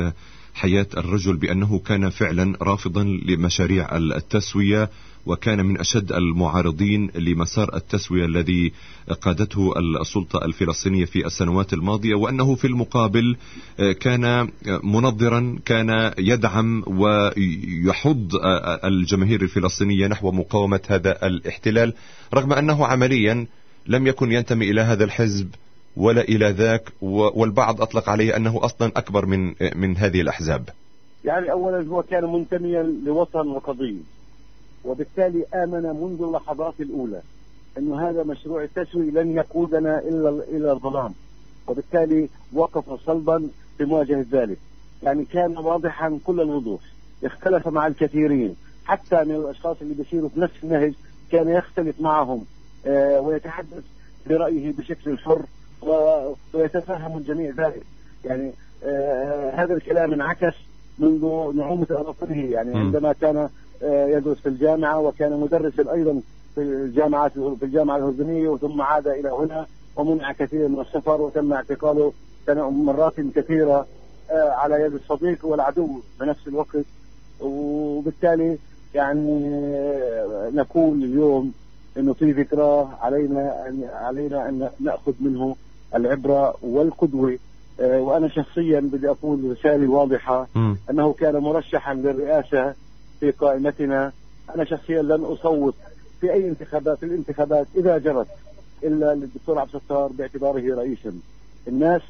حياة الرجل بأنه كان فعلا رافضا لمشاريع التسوية، وكان من أشد المعارضين لمسار التسوية الذي قادته السلطة الفلسطينية في السنوات الماضية، وأنه في المقابل كان منظرا، كان يدعم ويحض الجماهير الفلسطينية نحو مقاومة هذا الاحتلال، رغم أنه عمليا لم يكن ينتمي إلى هذا الحزب ولا إلى ذاك، والبعض أطلق عليه أنه أصلا أكبر من من هذه الأحزاب. يعني أولا هو كان منتميا لوطن وقضية، وبالتالي آمن منذ اللحظات الأولى أن هذا مشروع التسوية لن يقودنا إلا إلى الظلام، وبالتالي وقف صلبا في مواجهة ذلك. يعني كان واضحا كل الوضوح، اختلف مع الكثيرين حتى من الأشخاص اللي بيسيروا في نفس النهج، كان يختلف معهم آه ويتحدث برأيه بشكل حر ويتفهم الجميع ذلك. يعني آه هذا الكلام انعكس منذ نعومة أظافره، يعني عندما كان آه يدرس في الجامعة، وكان مدرسا أيضا في الجامعة في الجامعة الأردنية، وثم عاد إلى هنا ومنع كثير من السفر، وتم اعتقاله مرات كثيرة آه على يد الصديق والعدو بنفس الوقت. وبالتالي يعني آه نقول اليوم انه في ذكرى علينا ان علينا ان ناخذ منه العبره والقدوه. أه وانا شخصيا بدي اقول رساله واضحه م. انه كان مرشحا للرئاسه في قائمتنا. انا شخصيا لن اصوت في اي انتخابات في الانتخابات اذا جرت الا للدكتور عبد الستار باعتباره رئيسا. الناس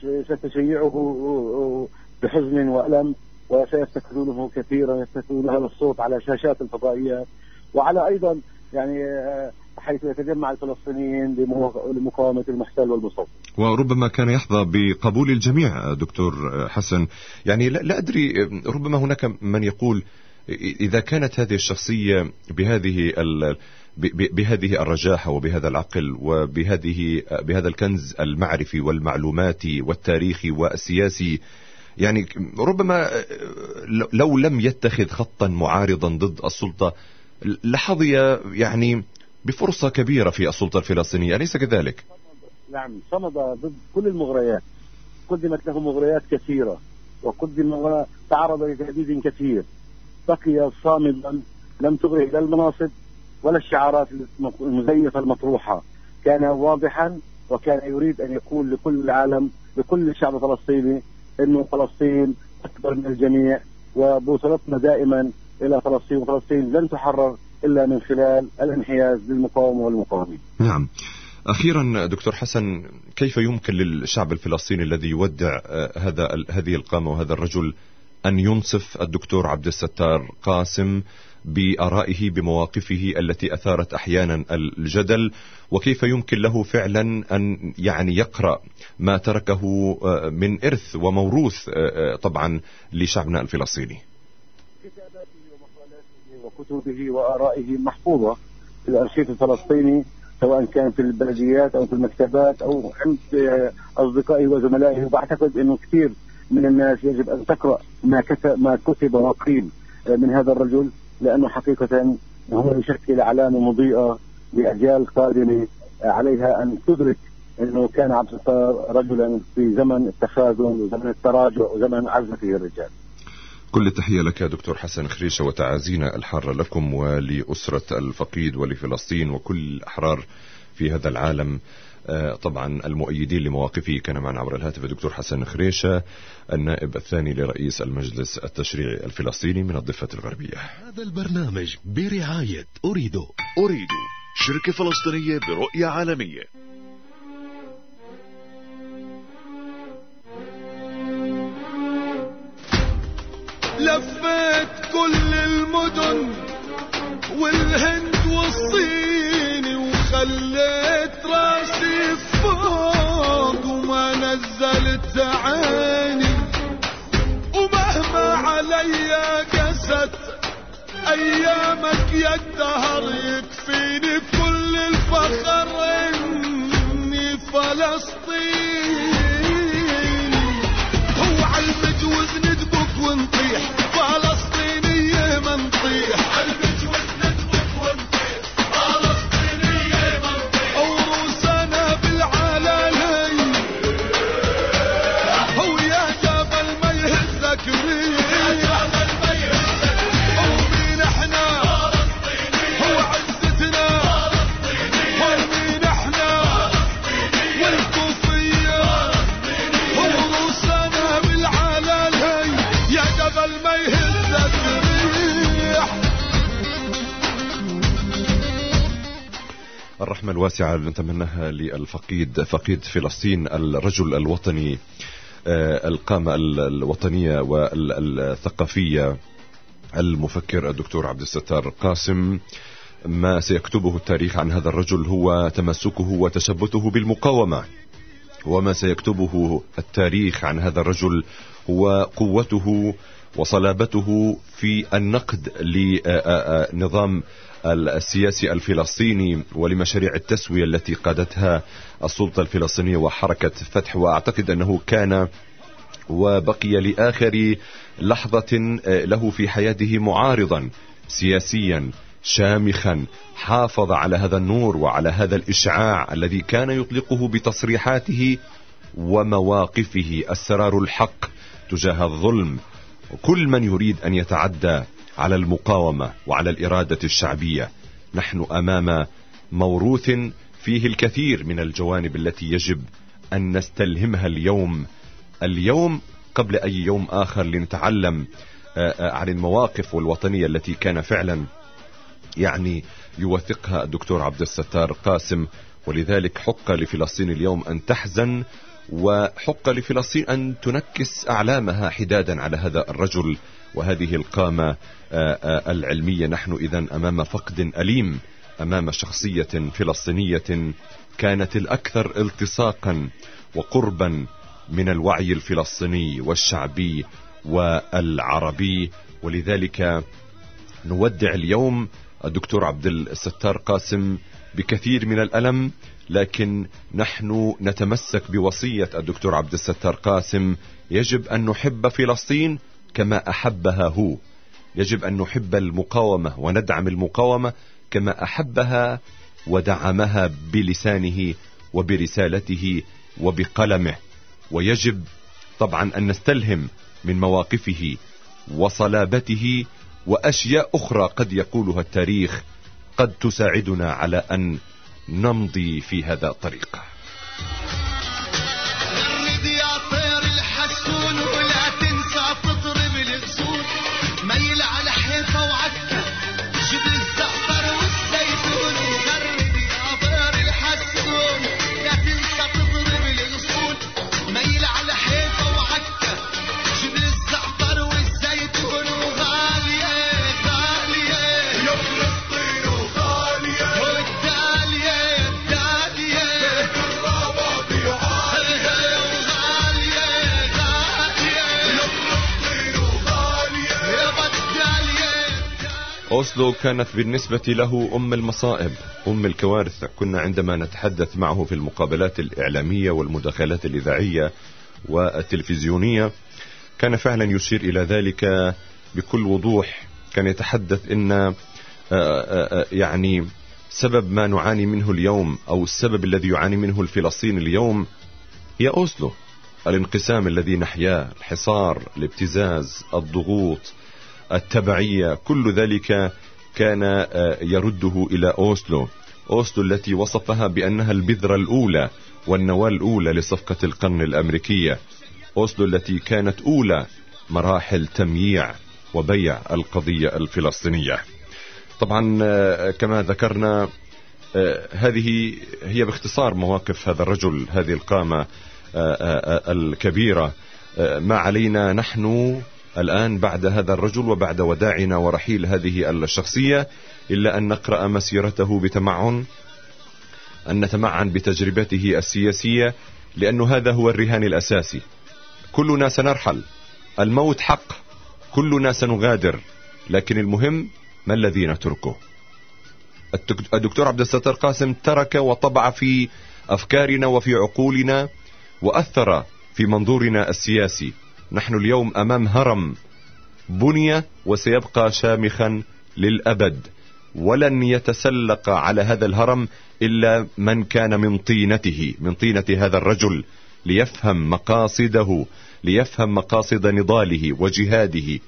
ستشيعه بحزن والم، وسيفتقدونه كثيرا، يفتقدون هذا الصوت على شاشات الفضائيات، وعلى ايضا يعني حيث يتجمع الفلسطينيين لمقاومة المحتل والمستوطن. وربما كان يحظى بقبول الجميع دكتور حسن. يعني لا أدري، ربما هناك من يقول إذا كانت هذه الشخصية بهذه بهذه الرجاحة وبهذا العقل وبهذه بهذا الكنز المعرفي والمعلوماتي والتاريخي والسياسي، يعني ربما لو لم يتخذ خطا معارضا ضد السلطة لحظي يعني بفرصة كبيرة في السلطة الفلسطينية، أليس كذلك؟ نعم، صمد ضد كل المغريات، قدمت له مغريات كثيرة، وقدم تعرض لتهديد كثير، بقي صامدا، لم تغره لا المناصب ولا الشعارات المزيفة المطروحة. كان واضحا وكان يريد أن يقول لكل العالم، لكل الشعب الفلسطيني، أنه فلسطين أكبر من الجميع، وبوصلتنا دائما إلى فلسطين، وفلسطين لن تحرر إلا من خلال الانحياز للمقاومة والمقاومين. نعم. أخيرا دكتور حسن، كيف يمكن للشعب الفلسطيني الذي يودع هذا هذه القامة وهذا الرجل أن ينصف الدكتور عبد الستار قاسم بآرائه بمواقفه التي أثارت أحيانا الجدل، وكيف يمكن له فعلا أن يعني يقرأ ما تركه من إرث وموروث طبعا لشعبنا الفلسطيني؟ كتاباته ومقالاته وكتبه وآرائه محفوظة في الأرشيف الفلسطيني، سواء كان في البلديات أو في المكتبات أو عند أصدقائه وزملائه. وبعتقد أنه كثير من الناس يجب أن تقرأ ما كتب ما كتب وقيل من هذا الرجل، لأنه حقيقة هو يشكل علامة مضيئة لأجيال قادمة عليها أن تدرك أنه كان عبد الستار رجلا في زمن التخاذل وزمن التراجع وزمن عزة الرجال. كل التحية لك دكتور حسن خريشة، وتعازينا الحارة لكم ولأسرة الفقيد ولفلسطين وكل الأحرار في هذا العالم. طبعا المؤيدين لمواقفه كان معنا عبر الهاتف الدكتور حسن خريشة، النائب الثاني لرئيس المجلس التشريعي الفلسطيني من الضفة الغربية. هذا البرنامج برعاية أوريدو. أوريدو شركة فلسطينية برؤية عالمية. لفيت كل المدن والهند والصين، وخليت راسي فوق وما نزلت عيني، ومهما علي قست ايامك يا الدهر يكفيني كل الفخر اني فلسطيني. هو عالمجوز ندبك ونطيح، فلسطينية ما نطيح، عالمجوز ندبك ونطيح، فلسطينية ما نطيح، وروسنا بالعلالي، هو يا جبل ما يهزك ريح. الرحمة الواسعة نتمناها للفقيد فقيد فلسطين، الرجل الوطني، القامة الوطنية والثقافية، المفكر الدكتور عبد الستار قاسم. ما سيكتبه التاريخ عن هذا الرجل هو تمسكه وتشبثه بالمقاومة، وما سيكتبه التاريخ عن هذا الرجل هو قوته وصلابته في النقد لنظام السياسي الفلسطيني ولمشاريع التسوية التي قادتها السلطة الفلسطينية وحركة فتح. وأعتقد أنه كان وبقي لآخر لحظة له في حياته معارضا سياسيا شامخا، حافظ على هذا النور وعلى هذا الإشعاع الذي كان يطلقه بتصريحاته ومواقفه، السرار الحق تجاه الظلم، كل من يريد أن يتعدى على المقاومة وعلى الإرادة الشعبية. نحن أمام موروث فيه الكثير من الجوانب التي يجب أن نستلهمها اليوم اليوم قبل أي يوم آخر، لنتعلم عن المواقف والوطنية التي كان فعلا يعني يوثقها الدكتور عبد الستار قاسم. ولذلك حق لفلسطين اليوم أن تحزن، وحق لفلسطين أن تنكس أعلامها حدادا على هذا الرجل وهذه القامة العلمية. نحن إذن أمام فقد أليم، أمام شخصية فلسطينية كانت الأكثر التصاقا وقربا من الوعي الفلسطيني والشعبي والعربي. ولذلك نودع اليوم الدكتور عبد الستار قاسم بكثير من الألم، لكن نحن نتمسك بوصية الدكتور عبد الستار قاسم: يجب أن نحب فلسطين كما أحبها هو، يجب أن نحب المقاومة وندعم المقاومة كما أحبها ودعمها بلسانه وبرسالته وبقلمه. ويجب طبعا أن نستلهم من مواقفه وصلابته وأشياء أخرى قد يقولها التاريخ قد تساعدنا على أن نمضي في هذا الطريق. غرد يا طير الحسون ولا تنسى تضرب الغصون، ميل على حيطة وعكة جيب الزعتر والزيتون. غرد يا طير الحسون لا تنسى تضرب الغصون، ميل على حيطة وعكة جيب الزعتر والزيتون. وغالية غالية يا فلسطين وغالية، والدالية الدالية الرابط غالية غالية غالية يا فلسطين وغالية يا بالدالية. أوسلو كانت بالنسبة له أم المصائب، أم الكوارث. كنا عندما نتحدث معه في المقابلات الإعلامية والمداخلات الإذاعية والتلفزيونية كان فعلا يشير إلى ذلك بكل وضوح. كان يتحدث إن يعني سبب ما نعاني منه اليوم أو السبب الذي يعاني منه الفلسطين اليوم هي أوسلو، الانقسام الذي نحياه، الحصار، الابتزاز، الضغوط، التبعية، كل ذلك كان يرده إلى أوسلو. أوسلو التي وصفها بأنها البذرة الأولى والنواة الأولى لصفقة القرن الأمريكية. أوسلو التي كانت أولى مراحل تمييع وبيع القضية الفلسطينية. طبعا كما ذكرنا هذه هي باختصار مواقف هذا الرجل، هذه القامة الكبيرة. ما علينا نحن الآن بعد هذا الرجل وبعد وداعنا ورحيل هذه الشخصية إلا أن نقرأ مسيرته بتمعن، أن نتمعن بتجربته السياسية، لأن هذا هو الرهان الأساسي. كلنا سنرحل، الموت حق، كلنا سنغادر، لكن المهم ما الذي نتركه. الدكتور عبد الستار قاسم ترك وطبع في أفكارنا وفي عقولنا وأثر في منظورنا السياسي. نحن اليوم أمام هرم بني وسيبقى شامخا للأبد، ولن يتسلق على هذا الهرم إلا من كان من طينته، من طينة هذا الرجل، ليفهم مقاصده، ليفهم مقاصد نضاله وجهاده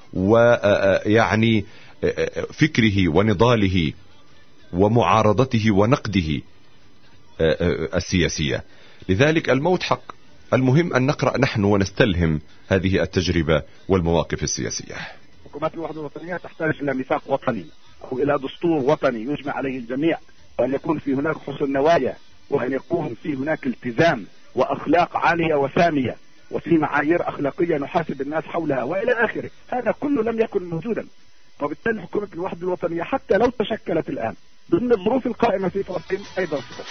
ويعني فكره ونضاله ومعارضته ونقده السياسية. لذلك الموت حق، المهم أن نقرأ نحن ونستلهم هذه التجربة والمواقف السياسية. حكومات الوحدة الوطنية تحتاج إلى ميثاق وطني أو إلى دستور وطني يجمع عليه الجميع وأن يكون في هناك حسن نوايا، وأن يكون في هناك التزام وأخلاق عالية وسامية، وفي معايير أخلاقية نحاسب الناس حولها وإلى آخره. هذا كله لم يكن موجودا، وبالتالي حكومة الوحدة الوطنية حتى لو تشكلت الآن ضمن الظروف القائمة في فلسطين أيضا ستفشل.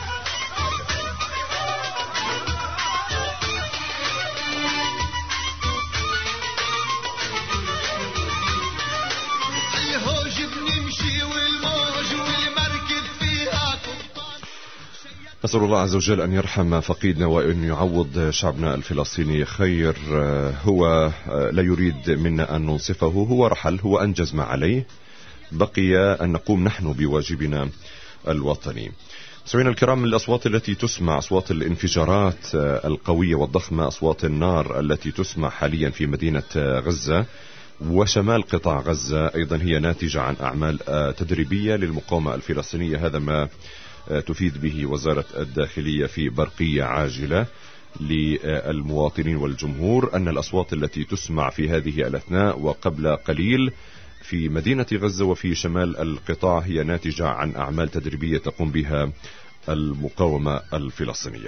نسأل الله عز وجل أن يرحم فقيدنا وأن يعوض شعبنا الفلسطيني خير. هو لا يريد منا أن ننصفه، هو رحل، هو أنجز ما عليه، بقي أن نقوم نحن بواجبنا الوطني. سمعنا الكرام من الأصوات التي تسمع، أصوات الانفجارات القوية والضخمة، أصوات النار التي تسمع حاليا في مدينة غزة وشمال قطاع غزة، أيضا هي ناتجة عن أعمال تدريبية للمقاومة الفلسطينية. هذا ما تفيد به وزارة الداخلية في برقية عاجلة للمواطنين والجمهور أن الأصوات التي تسمع في هذه الأثناء وقبل قليل في مدينة غزة وفي شمال القطاع هي ناتجة عن أعمال تدريبية تقوم بها المقاومة الفلسطينية.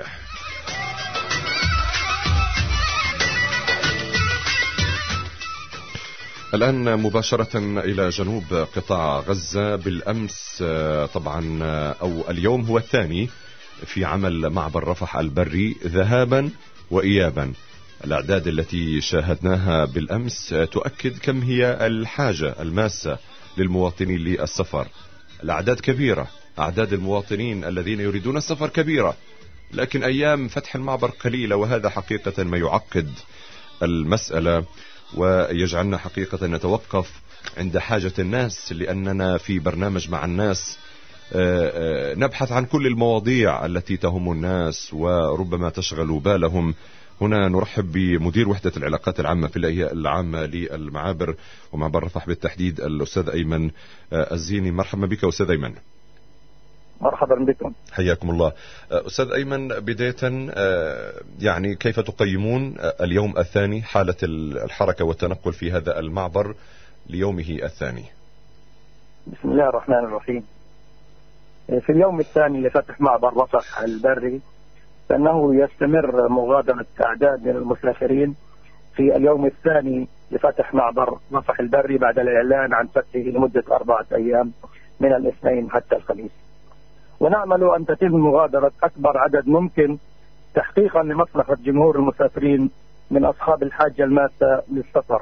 الآن مباشرة إلى جنوب قطاع غزة. بالأمس طبعا أو اليوم هو الثاني في عمل معبر رفح البري ذهابا وإيابا. الأعداد التي شاهدناها بالأمس تؤكد كم هي الحاجة الماسة للمواطنين للسفر. الأعداد كبيرة، أعداد المواطنين الذين يريدون السفر كبيرة، لكن أيام فتح المعبر قليلة، وهذا حقيقة ما يعقد المسألة ويجعلنا حقيقة نتوقف عند حاجة الناس، لأننا في برنامج مع الناس نبحث عن كل المواضيع التي تهم الناس وربما تشغل بالهم. هنا نرحب بمدير وحدة العلاقات العامة في الهيئة العامة للمعابر ومعبر رفح بالتحديد، الأستاذ أيمن الزيني. مرحبا بك أستاذ أيمن. مرحبا بكم، حياكم الله. أستاذ أيمن، بداية يعني كيف تقيمون اليوم الثاني حالة الحركة والتنقل في هذا المعبر ليومه الثاني؟ بسم الله الرحمن الرحيم. في اليوم الثاني لفتح معبر رفح البري فإنه يستمر مغادرة أعداد من المسافرين في اليوم الثاني لفتح معبر رفح البري بعد الإعلان عن فتحه لمدة أربعة أيام من الاثنين حتى الخميس، ونعمل أن تتم مغادرة أكبر عدد ممكن تحقيقا لمصلحة جمهور المسافرين من أصحاب الحاجة الماسة للسفر.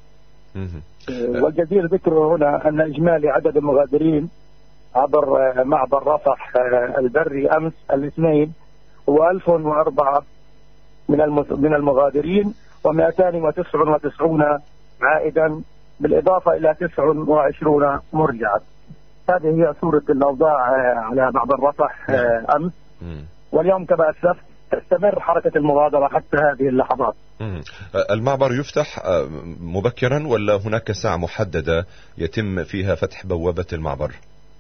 والجدير ذكره هنا أن إجمالي عدد المغادرين عبر معبر رفح البري أمس الاثنين هو ألف وأربعة من المغادرين ومئتين وتسعة وتسعين عائدا، بالإضافة إلى تسعة وعشرين مرجعا. هذه هي صورة الأوضاع على معبر رفح أمس، واليوم كما أسلفت تستمر حركة المغادرة حتى هذه اللحظات. المعبر يفتح مبكرا ولا هناك ساعة محددة يتم فيها فتح بوابة المعبر؟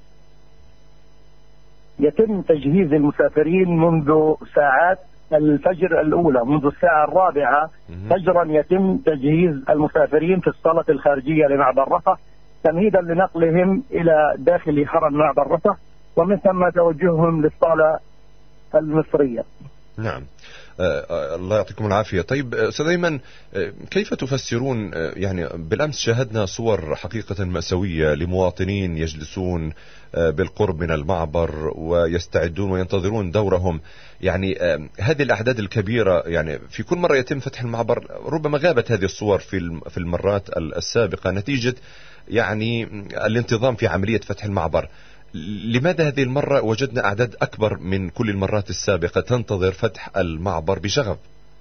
يتم تجهيز المسافرين منذ ساعات الفجر الأولى، منذ الساعة الرابعة فجرا يتم تجهيز المسافرين في الصالة الخارجية لمعبر رفح تمهيدا لنقلهم إلى داخل حرم معبر رفح ومن ثم توجههم للصالة المصرية. نعم. آه الله يعطيكم العافية. طيب أستاذ أيمن، آه كيف تفسرون آه يعني بالأمس شاهدنا صور حقيقة مأساوية لمواطنين يجلسون آه بالقرب من المعبر ويستعدون وينتظرون دورهم، يعني آه هذه الأعداد الكبيرة، يعني في كل مرة يتم فتح المعبر ربما غابت هذه الصور في في المرات السابقة نتيجة يعني الانتظام في عملية فتح المعبر. لماذا هذه المرة وجدنا أعداد أكبر من كل المرات السابقة تنتظر فتح المعبر بشغف؟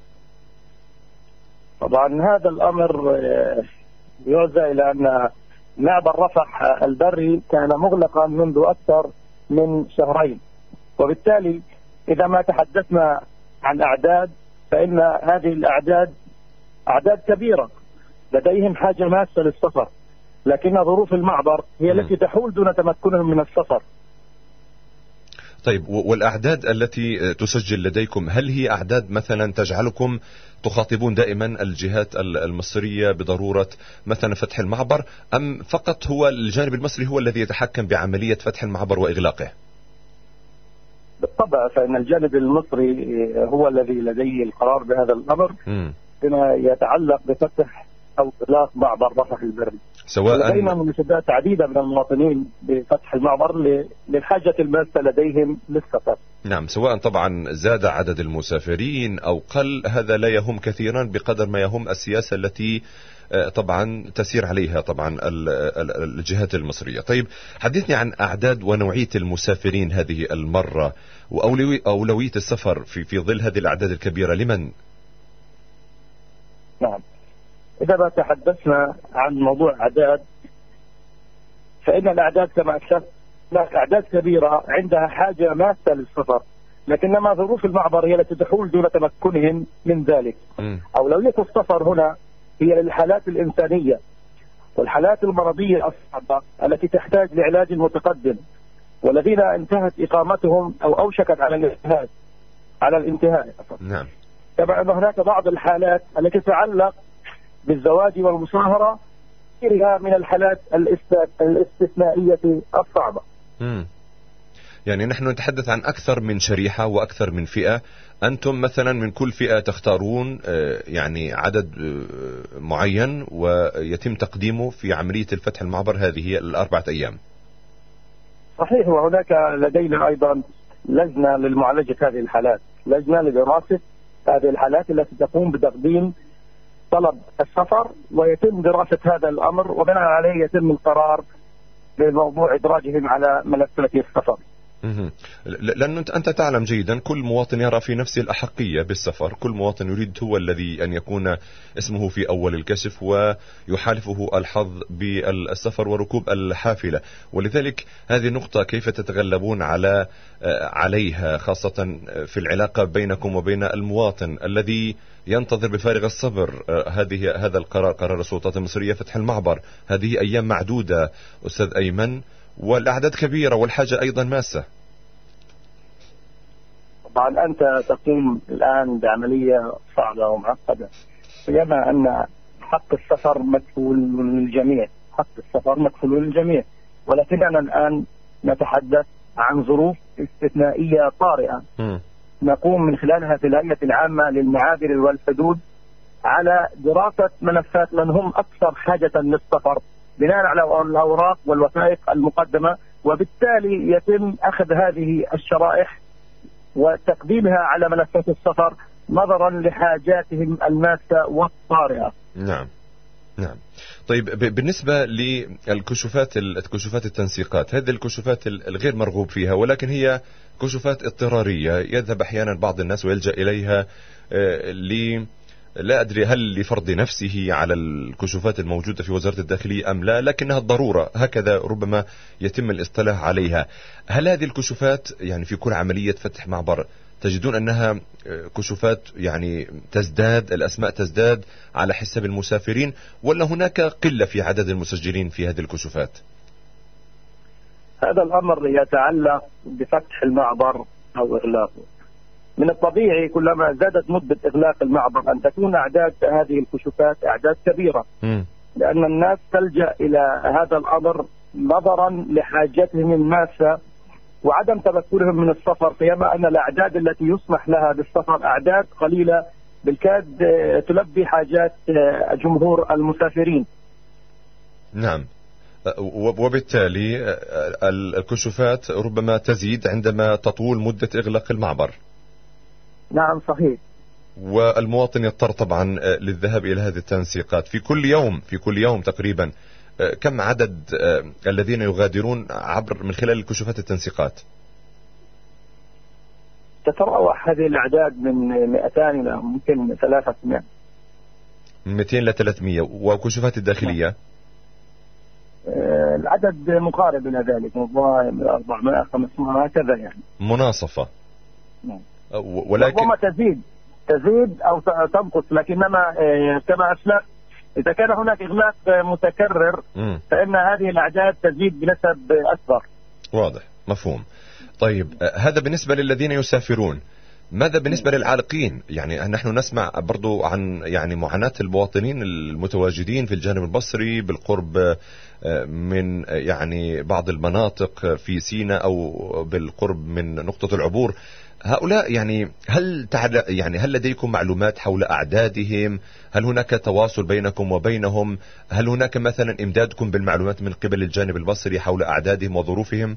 طبعا هذا الأمر يعزى إلى أن معبر رفح البري كان مغلقا منذ أكثر من شهرين، وبالتالي إذا ما تحدثنا عن أعداد فإن هذه الأعداد أعداد كبيرة لديهم حاجة ماسة للسفر، لكن ظروف المعبر هي التي تحول دون تمكنهم من السفر. طيب، والأعداد التي تسجل لديكم هل هي أعداد مثلا تجعلكم تخاطبون دائما الجهات المصرية بضرورة مثلا فتح المعبر، أم فقط هو الجانب المصري هو الذي يتحكم بعملية فتح المعبر وإغلاقه؟ بالطبع فإن الجانب المصري هو الذي لديه القرار بهذا الأمر بما يتعلق بفتح أو إغلاق معبر رفح البري. سواء لدينا مناشدات عديدة من المواطنين بفتح المعبر للحاجة الماسة لديهم للسفر. نعم، سواء طبعا زاد عدد المسافرين أو قل، هذا لا يهم كثيرا بقدر ما يهم السياسة التي طبعا تسير عليها طبعا الجهات المصرية. طيب حدثني عن أعداد ونوعية المسافرين هذه المرة وأولوية السفر في في ظل هذه الأعداد الكبيرة لمن؟ نعم، إذا ما تحدثنا عن موضوع أعداد فإن الأعداد كما أشرت هناك أعداد كبيرة عندها حاجة ماسة للسفر، لكنما ظروف المعبر هي التي تحول دون تمكنهم من ذلك. م. أولوية السفر هنا هي للحالات الإنسانية والحالات المرضية الصعبة التي تحتاج لعلاج متقدم، والذين انتهت إقامتهم أو أوشكت على الانتهاء على الانتهاء. نعم. كما أن هناك بعض الحالات التي تتعلق بالزواج والمصاهرة غيرها من الحالات الاستثنائية الصعبة. مم. يعني نحن نتحدث عن أكثر من شريحة وأكثر من فئة. أنتم مثلا من كل فئة تختارون يعني عدد معين ويتم تقديمه في عملية الفتح المعبر هذه الأربعة أيام. صحيح، وهناك لدينا أيضا لجنة للمعالجة هذه الحالات، لجنة لدراسة هذه الحالات التي تقوم بتقديم طلب السفر ويتم دراسة هذا الأمر وبناء عليه يتم القرار بموضوع إدراجهم على ملفات السفر. لأن أنت تعلم جيدا كل مواطن يرى في نفسه الأحقية بالسفر، كل مواطن يريد هو الذي أن يكون اسمه في أول الكشف ويحالفه الحظ بالسفر وركوب الحافلة، ولذلك هذه النقطة كيف تتغلبون على عليها خاصة في العلاقة بينكم وبين المواطن الذي ينتظر بفارغ الصبر هذه هذا القرار، قرار السلطات المصرية فتح المعبر. هذه أيام معدودة أستاذ أيمن والأعداد كبيرة والحاجة أيضا ماسة. طبعا أنت تقوم الآن بعملية صعبة ومعقدة، بما أن حق السفر مكفول للجميع، حق السفر مكفول للجميع، ولكننا الآن نتحدث عن ظروف استثنائية طارئة م. نقوم من خلالها في الهيئة العامة للمعابر والحدود على دراسة ملفات من هم أكثر حاجة للسفر بناء على الأوراق والوثائق المقدمة، وبالتالي يتم أخذ هذه الشرائح وتقديمها على ملفات السفر نظرا لحاجاتهم الماسة والطارئة. نعم نعم. طيب بالنسبة للكشوفات الكشوفات التنسيقات، هذه الكشوفات الغير مرغوب فيها ولكن هي كشوفات اضطرارية يذهب أحيانا بعض الناس ويلجأ إليها ل لا أدري هل لفرض نفسه على الكشوفات الموجودة في وزارة الداخلية أم لا، لكنها الضرورة هكذا ربما يتم الاصطلاح عليها. هل هذه الكشوفات يعني في كل عملية فتح معبر تجدون أنها كشوفات يعني تزداد، الأسماء تزداد على حساب المسافرين، ولا هناك قلة في عدد المسجلين في هذه الكشوفات؟ هذا الأمر يتعلق بفتح المعبر أو إغلاقه. من الطبيعي كلما زادت مدة إغلاق المعبر أن تكون أعداد هذه الكشوفات أعداد كبيرة، م. لأن الناس تلجأ إلى هذا الأمر نظرا لحاجتهم الماسة وعدم تمكنهم من السفر، فيما أن الأعداد التي يسمح لها بالسفر أعداد قليلة بالكاد تلبي حاجات جمهور المسافرين. نعم، وبالتالي الكشوفات ربما تزيد عندما تطول مدة إغلاق المعبر. نعم صحيح. والمواطن يضطر طبعا للذهاب إلى هذه التنسيقات في كل يوم في كل يوم تقريبا. كم عدد الذين يغادرون عبر من خلال الكشوفات التنسيقات؟ تتراوح هذه الأعداد من مئتين إلى ممكن ثلاثمائة. من مئتين إلى ثلاثمائة. وكشوفات الداخلية؟ العدد مقارب إلى ذلك، من أربعمائة خمسمائة هكذا يعني. مناصفة. نعم. ولكن ربما تزيد تزيد أو تنقص، لكنما كما أسلف إذا كان هناك إغلاق متكرر م. فإن هذه الأعداد تزيد بنسب أكبر. واضح، مفهوم. طيب هذا بالنسبة للذين يسافرون. ماذا بالنسبة للعالقين؟ يعني نحن نسمع برضو عن يعني معاناة المواطنين المتواجدين في الجانب البصري بالقرب من يعني بعض المناطق في سيناء أو بالقرب من نقطة العبور. هؤلاء يعني هل تعل... يعني هل لديكم معلومات حول أعدادهم؟ هل هناك تواصل بينكم وبينهم؟ هل هناك مثلا إمدادكم بالمعلومات من قبل الجانب البصري حول أعدادهم وظروفهم؟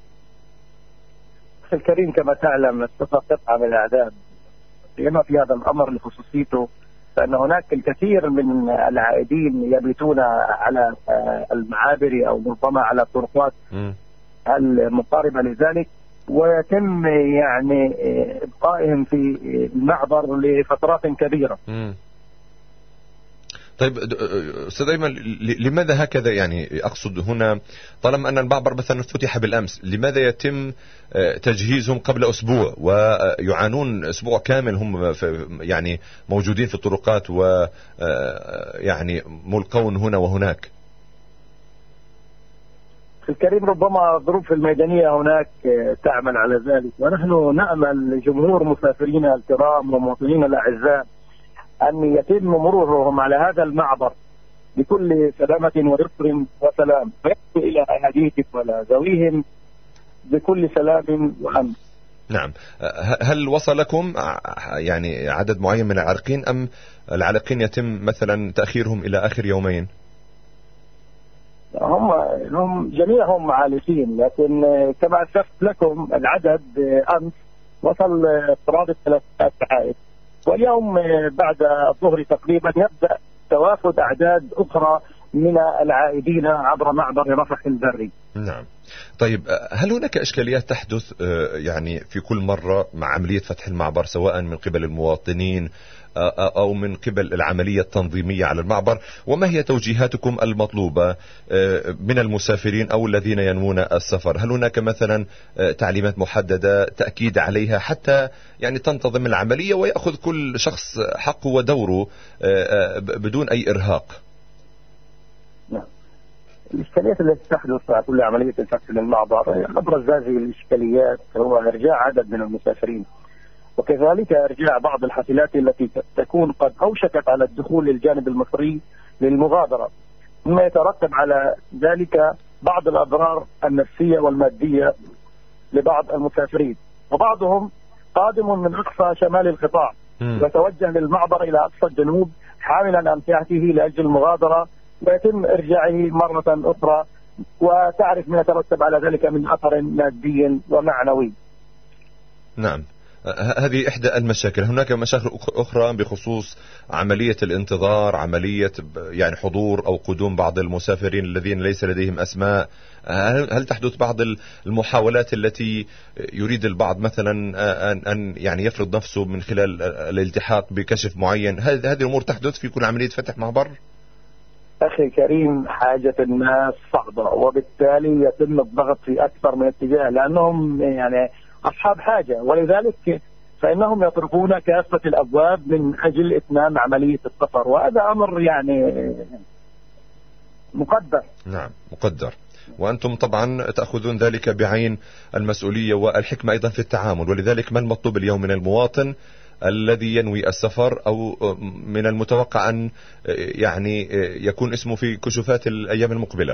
أخي الكريم، كما تعلم السفر قطعة من الأعداد، لما في هذا الأمر لخصوصيته فإن هناك الكثير من العائدين يبيتون على المعابر أو ربما على الطرقات المقاربة لذلك، ويتم يعني إبقائهم في المعبر لفترات كبيرة. مم. طيب أستاذ أيمن، لماذا هكذا؟ يعني أقصد هنا طالما أن المعبر مثلا فتح بالأمس، لماذا يتم تجهيزهم قبل أسبوع ويعانون أسبوع كامل هم يعني موجودين في الطرقات ويعني ملقون هنا وهناك؟ الكريم، ربما الظروف الميدانية هناك تعمل على ذلك، ونحن نأمل جمهور مسافرينا الكرام ومواطنينا الأعزاء أن يتم مرورهم على هذا المعبر بكل سلامة ويسر وسلام، ويصل إلى أهاليهم ولا ذويهم بكل سلام وأمن. نعم. هل وصل لكم يعني عدد معين من العالقين، أم العالقين يتم مثلا تأخيرهم إلى آخر يومين؟ هم هم جميعهم عالقين، لكن كما أسلفت لكم العدد أمس وصل قرابة ثلاثة عائد، واليوم بعد الظهر تقريبا يبدأ توافد أعداد أخرى من العائدين عبر معبر رفح البري. نعم. طيب هل هناك إشكاليات تحدث يعني في كل مرة مع عملية فتح المعبر، سواء من قبل المواطنين أو من قبل العملية التنظيمية على المعبر؟ وما هي توجيهاتكم المطلوبة من المسافرين أو الذين ينوون السفر؟ هل هناك مثلا تعليمات محددة تأكيد عليها حتى يعني تنتظم العملية ويأخذ كل شخص حقه ودوره بدون أي إرهاق؟ نعم. الإشكاليات التي تحدث على كل عملية الفتح للمعبر، أبرز هذه الإشكاليات هو إرجاع عدد من المسافرين، وكذلك إرجاع بعض الحافلات التي تكون قد أوشكت على الدخول للجانب المصري للمغادرة، مما يترتب على ذلك بعض الأضرار النفسية والمادية لبعض المسافرين، وبعضهم قادم من أقصى شمال القطاع ويتوجه للمعبر إلى أقصى الجنوب حاملا أمتعته لأجل المغادرة، ويتم إرجاعه مرة أخرى، وتعرف ما يترتب على ذلك من أثر مادي ومعنوي. نعم، هذه إحدى المشاكل. هناك مشاكل أخرى بخصوص عملية الانتظار، عملية يعني حضور أو قدوم بعض المسافرين الذين ليس لديهم أسماء. هل تحدث بعض المحاولات التي يريد البعض مثلا أن يعني يفرض نفسه من خلال الالتحاق بكشف معين؟ هذه الأمور تحدث في كل عملية فتح معبر؟ أخي كريم، حاجة الناس صعبة، وبالتالي يتم الضغط في أكثر من اتجاه، لأنهم يعني أصحاب حاجة، ولذلك فإنهم يطرقون كافة الأبواب من أجل إتمام عملية السفر، وهذا أمر يعني مقدر. نعم مقدر، وأنتم طبعا تأخذون ذلك بعين المسؤولية والحكمة أيضا في التعامل. ولذلك ما المطلوب اليوم من المواطن الذي ينوي السفر أو من المتوقع أن يعني يكون اسمه في كشوفات الأيام المقبلة؟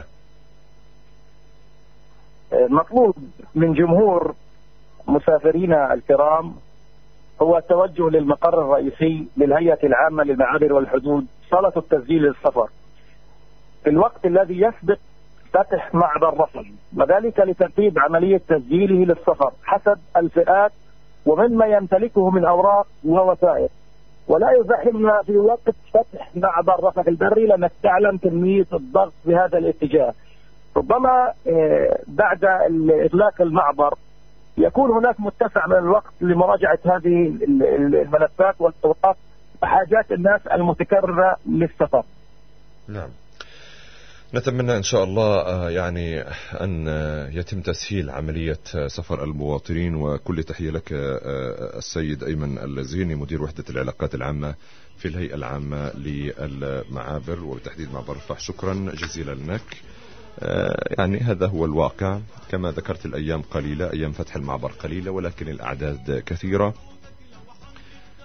مطلوب من جمهور مسافرينا الكرام هو التوجه للمقر الرئيسي للهيئة العامة للمعابر والحدود، صالة التسجيل للسفر، في الوقت الذي يسبق فتح معبر رفح، وذلك لترتيب عملية تسجيله للسفر حسب الفئات ومما يمتلكه من أوراق ووثائق، ولا يزحمنا في وقت فتح معبر رفح البري، لأنك تعلم كمية الضغط بهذا الاتجاه. ربما بعد إغلاق المعبر يكون هناك متسع من الوقت لمراجعة هذه الملفات والأوراق وحاجات الناس المتكررة للسفر. نعم، نتمنى إن شاء الله يعني أن يتم تسهيل عملية سفر المواطنين. وكل تحية لك السيد أيمن الزيني، مدير وحدة العلاقات العامة في الهيئة العامة للمعابر وبالتحديد معبر رفح. شكرا جزيلا لك. يعني هذا هو الواقع، كما ذكرت الأيام قليلة، أيام فتح المعبر قليلة ولكن الأعداد كثيرة،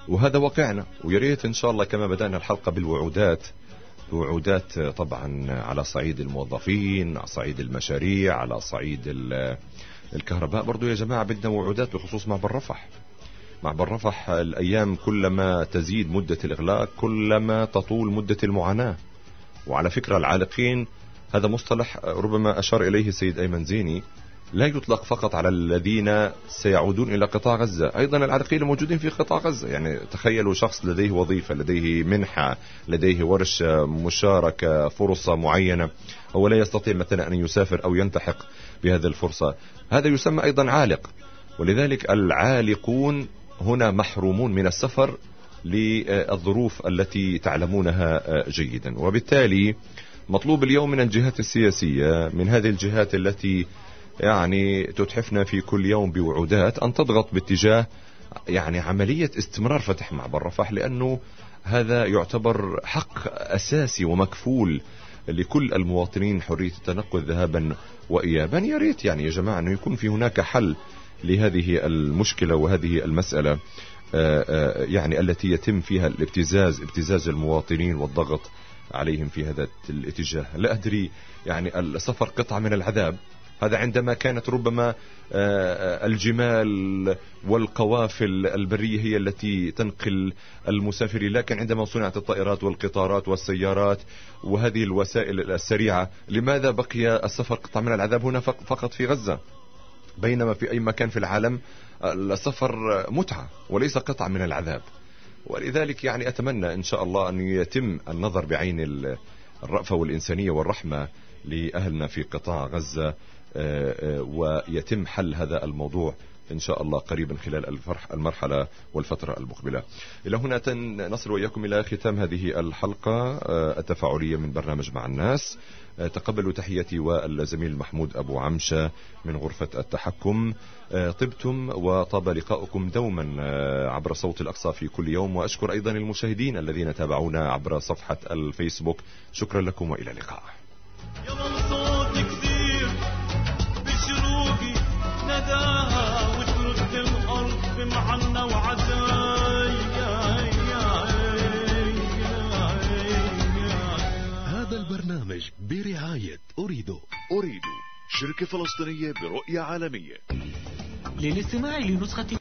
وهذا واقعنا. ويريت إن شاء الله كما بدأنا الحلقة بالوعودات، وعودات طبعا على صعيد الموظفين، على صعيد المشاريع، على صعيد الكهرباء. برضو يا جماعة بدنا وعودات بخصوص معبر رفح. معبر رفح الأيام كلما تزيد مدة الإغلاق كلما تطول مدة المعاناة. وعلى فكرة العالقين هذا مصطلح ربما أشار إليه السيد أيمن زيني، لا يطلق فقط على الذين سيعودون إلى قطاع غزة، أيضا العالقين الموجودين في قطاع غزة. يعني تخيلوا شخص لديه وظيفة، لديه منحة، لديه ورشة مشاركة، فرصة معينة، هو لا يستطيع مثلا أن يسافر أو ينتحق بهذه الفرصة، هذا يسمى أيضا عالق. ولذلك العالقون هنا محرومون من السفر للظروف التي تعلمونها جيدا. وبالتالي مطلوب اليوم من الجهات السياسية، من هذه الجهات التي يعني تتحفنا في كل يوم بوعودات، أن تضغط باتجاه يعني عملية استمرار فتح معبر رفح، لأنه هذا يعتبر حق أساسي ومكفول لكل المواطنين، حرية التنقل ذهابا وإيابا. يا ريت يعني يا جماعة أنه يكون في هناك حل لهذه المشكلة وهذه المسألة يعني التي يتم فيها الابتزاز ابتزاز المواطنين والضغط عليهم في هذا الاتجاه. لا أدري يعني السفر قطعة من العذاب، هذا عندما كانت ربما الجمال والقوافل البرية هي التي تنقل المسافرين، لكن عندما صنعت الطائرات والقطارات والسيارات وهذه الوسائل السريعة، لماذا بقي السفر قطعة من العذاب هنا فقط في غزة، بينما في أي مكان في العالم السفر متعة وليس قطعة من العذاب؟ ولذلك يعني أتمنى إن شاء الله أن يتم النظر بعين الرأفة والإنسانية والرحمة لأهلنا في قطاع غزة، ويتم حل هذا الموضوع إن شاء الله قريبا خلال الفرح المرحلة والفترة المقبلة. إلى هنا نصل وإياكم إلى ختام هذه الحلقة التفاعلية من برنامج مع الناس. تقبلوا تحياتي والزميل محمود أبو عمشة من غرفة التحكم. طبتم وطاب لقاؤكم دوما عبر صوت الأقصى في كل يوم، وأشكر أيضا المشاهدين الذين تابعونا عبر صفحة الفيسبوك. شكرا لكم وإلى اللقاء. نداها وترد الأرض بمعنا وعزاي. هذا البرنامج برعاية أريدو. أريدو شركة فلسطينية برؤية عالمية. للاستماع لنسخة